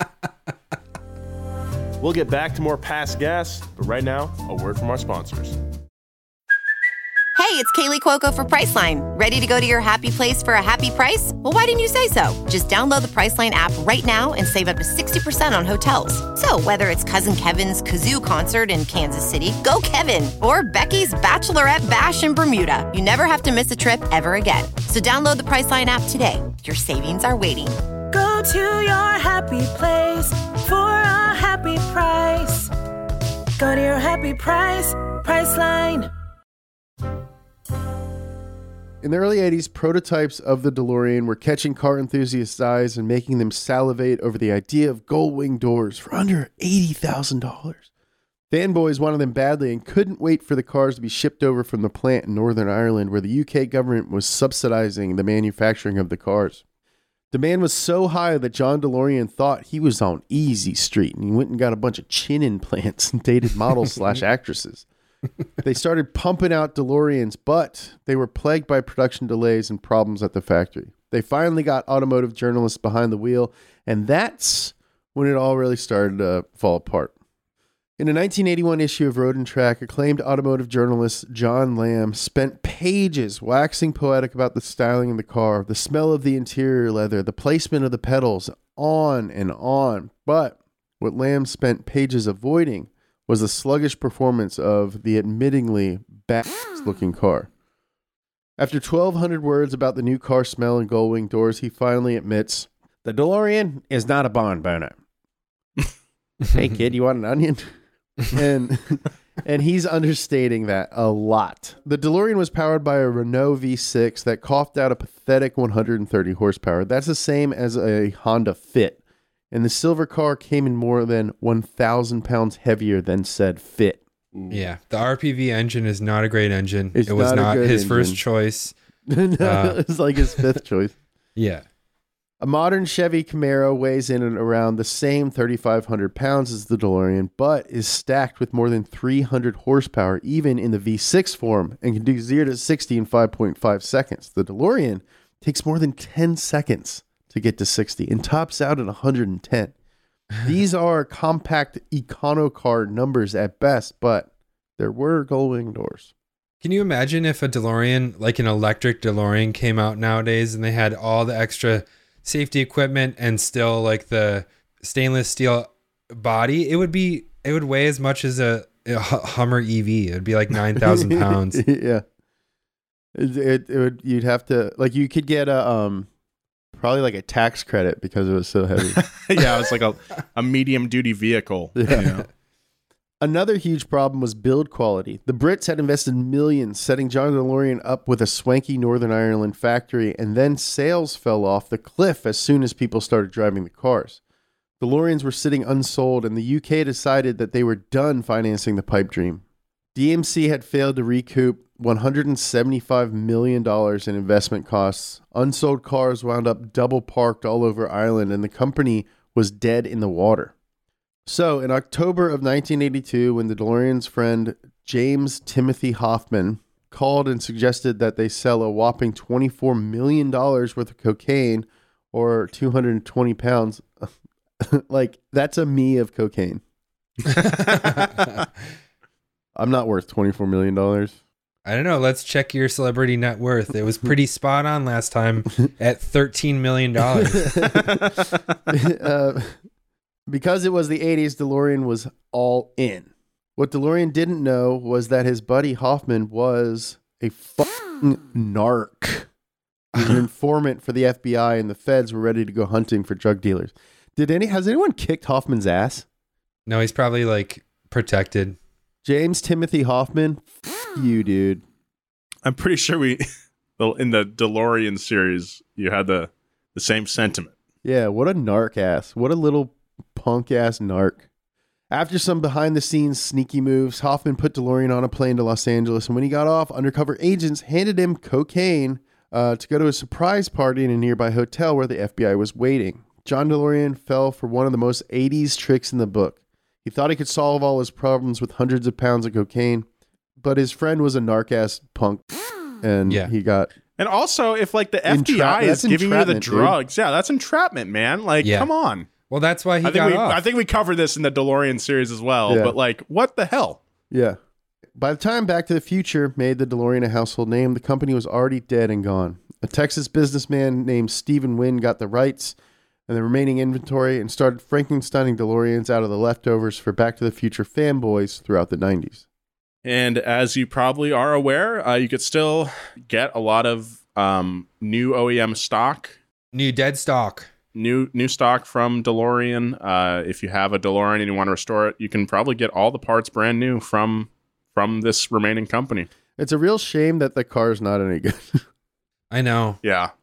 We'll get back to more past gas, but right now, a word from our sponsors. Hey, it's Kaylee Cuoco for Priceline. Ready to go to your happy place for a happy price? Well, why didn't you say so? Just download the Priceline app right now and save up to sixty percent on hotels. So whether it's Cousin Kevin's Kazoo Concert in Kansas City, go Kevin, or Becky's Bachelorette Bash in Bermuda, you never have to miss a trip ever again. So download the Priceline app today. Your savings are waiting. Go to your happy place for a happy price. Go to your happy price, Priceline. In the early eighties, prototypes of the DeLorean were catching car enthusiasts' eyes and making them salivate over the idea of gull-wing doors for under eighty thousand dollars. Fanboys wanted them badly and couldn't wait for the cars to be shipped over from the plant in Northern Ireland, where the U K government was subsidizing the manufacturing of the cars. Demand was so high that John DeLorean thought he was on easy street, and he went and got a bunch of chin implants and dated models slash actresses. They started pumping out DeLoreans, but they were plagued by production delays and problems at the factory. They finally got automotive journalists behind the wheel, and that's when it all really started to fall apart. In a nineteen eighty-one issue of Road and Track, acclaimed automotive journalist John Lamb spent pages waxing poetic about the styling of the car, the smell of the interior leather, the placement of the pedals, on and on. But what Lamb spent pages avoiding was the sluggish performance of the admittingly bad-looking car. After twelve hundred words about the new car smell and gull-wing doors, he finally admits, the DeLorean is not a barn burner. Hey kid, you want an onion? and and he's understating that a lot. The DeLorean was powered by a Renault V six that coughed out a pathetic one hundred thirty horsepower. That's the same as a Honda Fit. And the silver car came in more than one thousand pounds heavier than said Fit. Yeah, the R P V engine is not a great engine. It's it was not a not good his engine. first choice. No, Uh, it's like his fifth choice. Yeah. A modern Chevy Camaro weighs in and around the same thirty-five hundred pounds as the DeLorean, but is stacked with more than three hundred horsepower, even in the V six form, and can do zero to sixty in five point five seconds. The DeLorean takes more than ten seconds to get to sixty and tops out at one hundred ten. These are compact econo car numbers at best, but there were gull-wing doors. Can you imagine if a DeLorean, like an electric DeLorean, came out nowadays and they had all the extra safety equipment and still like the stainless steel body? It would be, it would weigh as much as a, a Hummer E V. It would be like nine thousand pounds. Yeah. It, it, it would, you'd have to, like, you could get a, um, probably like a tax credit because it was so heavy. Yeah, it was like a, a medium duty vehicle. Yeah. You know? Another huge problem was build quality. The Brits had invested millions setting John DeLorean up with a swanky Northern Ireland factory, and then sales fell off the cliff as soon as people started driving the cars. DeLoreans were sitting unsold, and the U K decided that they were done financing the pipe dream. D M C had failed to recoup one hundred seventy-five million dollars in investment costs. Unsold cars wound up double parked all over Ireland, and the company was dead in the water. So, in October of nineteen eighty-two, when the DeLorean's friend James Timothy Hoffman called and suggested that they sell a whopping twenty-four million dollars worth of cocaine, or two hundred twenty pounds, like, that's a me of cocaine. I'm not worth twenty-four million dollars. I don't know. Let's check your celebrity net worth. It was pretty spot on last time at thirteen million dollars. uh, Because it was the eighties, DeLorean was all in. What DeLorean didn't know was that his buddy Hoffman was a fucking narc. He was an informant for the F B I, and the feds were ready to go hunting for drug dealers. Did any? Has anyone kicked Hoffman's ass? No, he's probably like protected. James Timothy Hoffman, f- you dude. I'm pretty sure we, in the DeLorean series, you had the the same sentiment. Yeah, what a narc ass. What a little punk ass narc. After some behind the scenes sneaky moves, Hoffman put DeLorean on a plane to Los Angeles, and when he got off, undercover agents handed him cocaine uh, to go to a surprise party in a nearby hotel where the F B I was waiting. John DeLorean fell for one of the most eighties tricks in the book. He thought he could solve all his problems with hundreds of pounds of cocaine, but his friend was a narc ass punk, and Yeah. he got. And also, if like the F B I Entrap- is that's giving you the entrapment, dude. drugs, yeah, that's entrapment, man. Like, Yeah. come on. Well, that's why he I think got we off. I think we covered this in the DeLorean series as well. Yeah. But like, what the hell? Yeah. By the time Back to the Future made the DeLorean a household name, the company was already dead and gone. A Texas businessman named Stephen Wynn got the rights and the remaining inventory and started Frankensteining DeLoreans out of the leftovers for Back to the Future fanboys throughout the nineties. And as you probably are aware, uh, you could still get a lot of um, new O E M stock, New dead stock. new new stock from DeLorean. Uh, if you have a DeLorean and you want to restore it, you can probably get all the parts brand new from from this remaining company. It's a real shame that the car's not any good. I know. Yeah.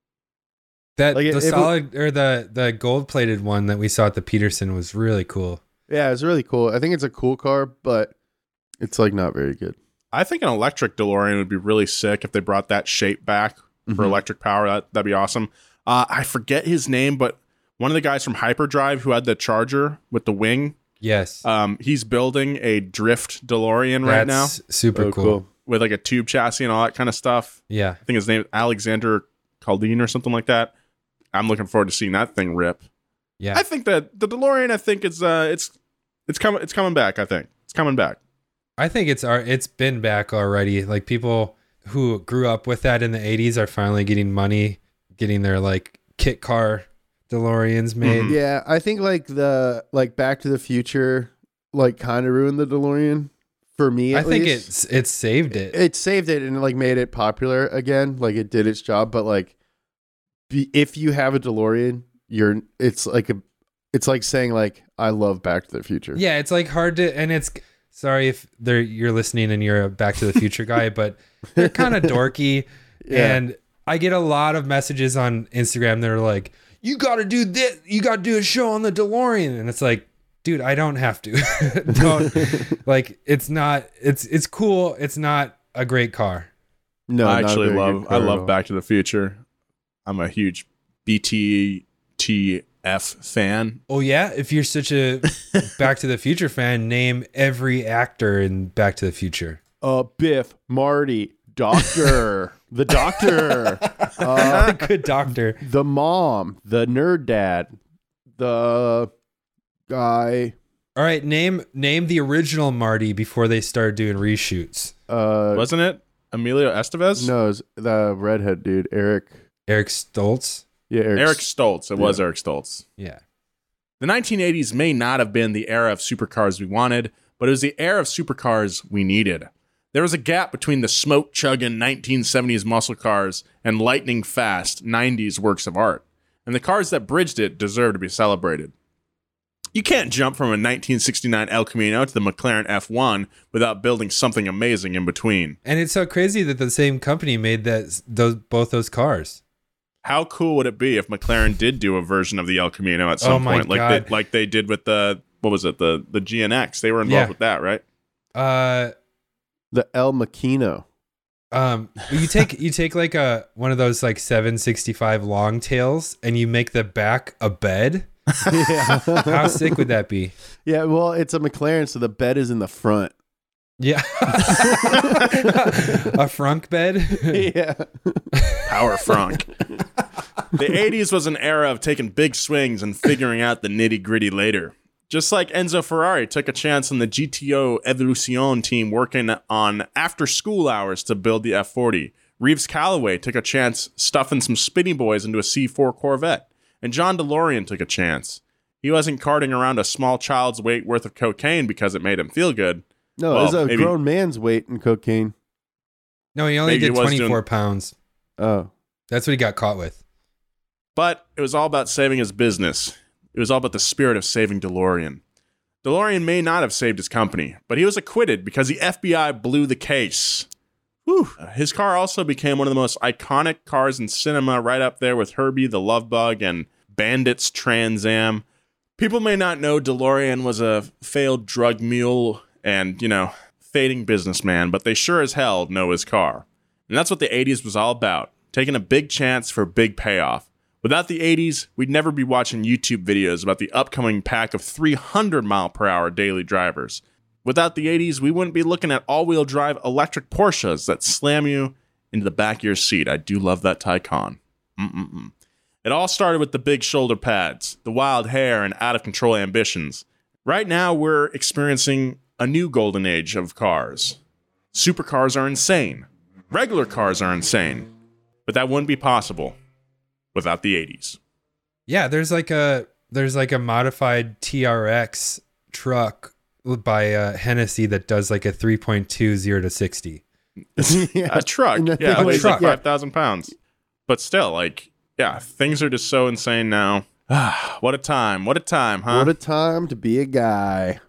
That Like, it- the it solid or the the gold plated one that we saw at the Peterson was really cool. Yeah, it's really cool. I think it's a cool car, but it's like not very good. I think an electric DeLorean would be really sick if they brought that shape back for Mhm. electric power. That, that'd be awesome. Uh, I forget his name, but one of the guys from Hyperdrive who had the Charger with the wing, Yes. um, he's building a drift DeLorean right now That's super Oh, cool. cool. with like a tube chassis and all that kind of stuff. Yeah. I think his name is Alexander Caldine or something like that. I'm looking forward to seeing that thing rip. Yeah. I think that the DeLorean, I think it's uh, it's it's coming it's coming back. I think it's coming back. I think it's our it's been back already. Like people who grew up with that in the eighties are finally getting money, getting their like kit car DeLoreans made. Mhm. Yeah, I think like the like Back to the Future like kind of ruined the DeLorean for me. I At think least. it's it saved it. it saved it and like made it popular again. Like it did its job, but like be, if you have a DeLorean, you're it's like a it's like saying like I love Back to the Future. Yeah, it's like hard to, and it's sorry if they're you're listening and you're a Back to the Future guy, but they're kind of dorky, Yeah. and I get a lot of messages on Instagram that are like, "You got to do this, you got to do a show on the DeLorean," and it's like, dude, I don't have to. Don't like it's not it's it's cool. It's not a great car. No, I not a actually very love good I car at love all. Back to the Future. I'm a huge B T T F fan. Oh yeah, if you're such a Back to the Future fan, name every actor in Back to the Future. Uh, Biff, Marty, Doctor, the Doctor, uh, Good doctor. the mom, the nerd dad, the guy. All right, name name the original Marty before they started doing reshoots. Uh, Wasn't it Emilio Estevez? No, it was the redhead dude, Eric. Eric Stoltz. Yeah, Eric, Eric Stoltz. It was Yeah. Eric Stoltz. Yeah. The nineteen eighties may not have been the era of supercars we wanted, but it was the era of supercars we needed. There was a gap between the smoke-chugging nineteen seventies muscle cars and lightning-fast nineties works of art, and the cars that bridged it deserve to be celebrated. You can't jump from a nineteen sixty-nine El Camino to the McLaren F one without building something amazing in between. And it's so crazy that the same company made that those both those cars. How cool would it be if McLaren did do a version of the El Camino at some Oh my point, like God. they, like they did with the what was it the the G N X? They were involved Yeah. with that, right? Uh, the El Maquino. um, you take you take like a one of those like seven sixty-five long tails, and you make the back a bed. Yeah. How sick would that be? Yeah, well, it's a McLaren, so the bed is in the front. Yeah, a frunk bed. Yeah, Power frunk. The eighties was an era of taking big swings and figuring out the nitty gritty later. Just like Enzo Ferrari took a chance on the G T O Evolucion team working on after school hours to build the F forty. Reeves Callaway took a chance stuffing some spinny boys into a C four Corvette. And John DeLorean took a chance. He wasn't carting around a small child's weight worth of cocaine because it made him feel good. no, Well, it's a maybe- grown man's weight in cocaine. No, he only Maybe did he was twenty-four doing- pounds. Oh, That's what he got caught with. But it was all about saving his business. It was all about the spirit of saving DeLorean. DeLorean may not have saved his company, but he was acquitted because the F B I blew the case. Whew. His car also became one of the most iconic cars in cinema, right up there with Herbie the Love Bug and Bandit's Trans Am. People may not know DeLorean was a failed drug mule and, you know, fading businessman, but they sure as hell know his car. And that's what the eighties was all about, taking a big chance for a big payoff. Without the eighties, we'd never be watching YouTube videos about the upcoming pack of three hundred mile per hour daily drivers. Without the eighties, we wouldn't be looking at all-wheel drive electric Porsches that slam you into the back of your seat. I do love that Taycan. Mm-mm-mm. It all started with the big shoulder pads, the wild hair, and out-of-control ambitions. Right now, we're experiencing a new golden age of cars. Supercars are insane. Regular cars are insane. But that wouldn't be possible without the eighties. Yeah, there's like a there's like a modified T R X truck by uh, Hennessy that does like a three point two zero to sixty. yeah. A truck. And I Yeah, think- it weighs like truck. five thousand pounds. But still, like, yeah, things are just so insane now. What a time. What a time, huh? What a time to be a guy.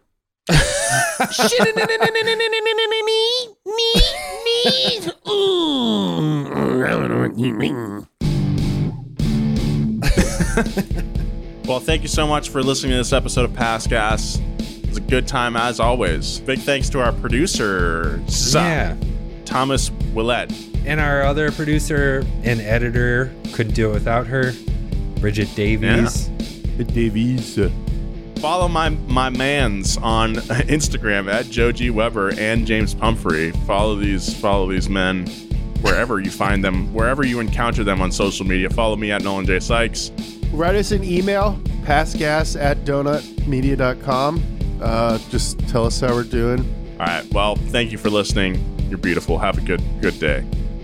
Well, thank you so much for listening to this episode of Pass Gas. It was a good time as always. Big thanks to our producer, Yeah. Thomas Willett. And our other producer and editor, couldn't do it without her, Bridget Davies. Davies. Follow my my mans on Instagram at Joe G. Weber and James Pumphrey. Follow these follow these men wherever you find them, wherever you encounter them on social media. Follow me at Nolan J. Sykes. Write us an email, passgas at donutmedia dot com. Uh, just tell us how we're doing. All right. Well, thank you for listening. You're beautiful. Have a good good day.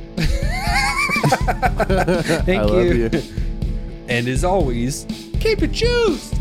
Thank I love you. And as always, keep it juiced.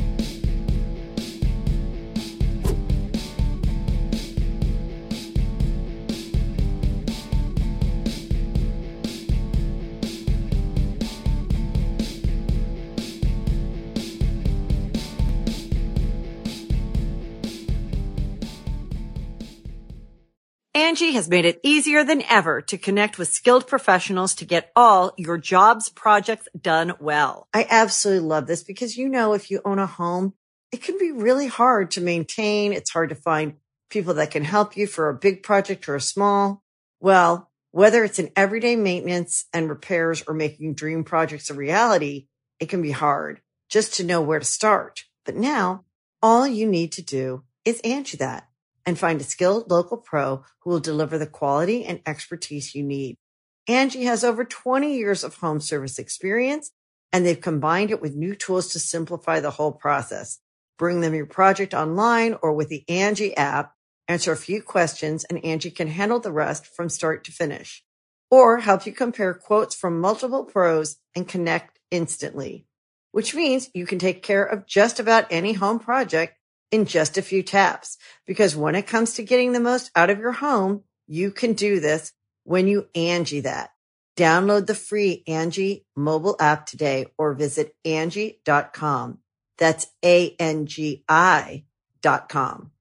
Angie has made it easier than ever to connect with skilled professionals to get all your jobs projects done well. I absolutely love this because, you know, if you own a home, it can be really hard to maintain. It's hard to find people that can help you for a big project or a small. Well, whether it's in everyday maintenance and repairs or making dream projects a reality, it can be hard just to know where to start. But now all you need to do is Angie that and find a skilled local pro who will deliver the quality and expertise you need. Angie has over twenty years of home service experience, and they've combined it with new tools to simplify the whole process. Bring them your project online or with the Angie app, answer a few questions, and Angie can handle the rest from start to finish. Or help you compare quotes from multiple pros and connect instantly. Which means you can take care of just about any home project in just a few taps. Because when it comes to getting the most out of your home, you can do this when you Angie that. Download the free Angie mobile app today or visit Angie dot com. That's A N G I dot com.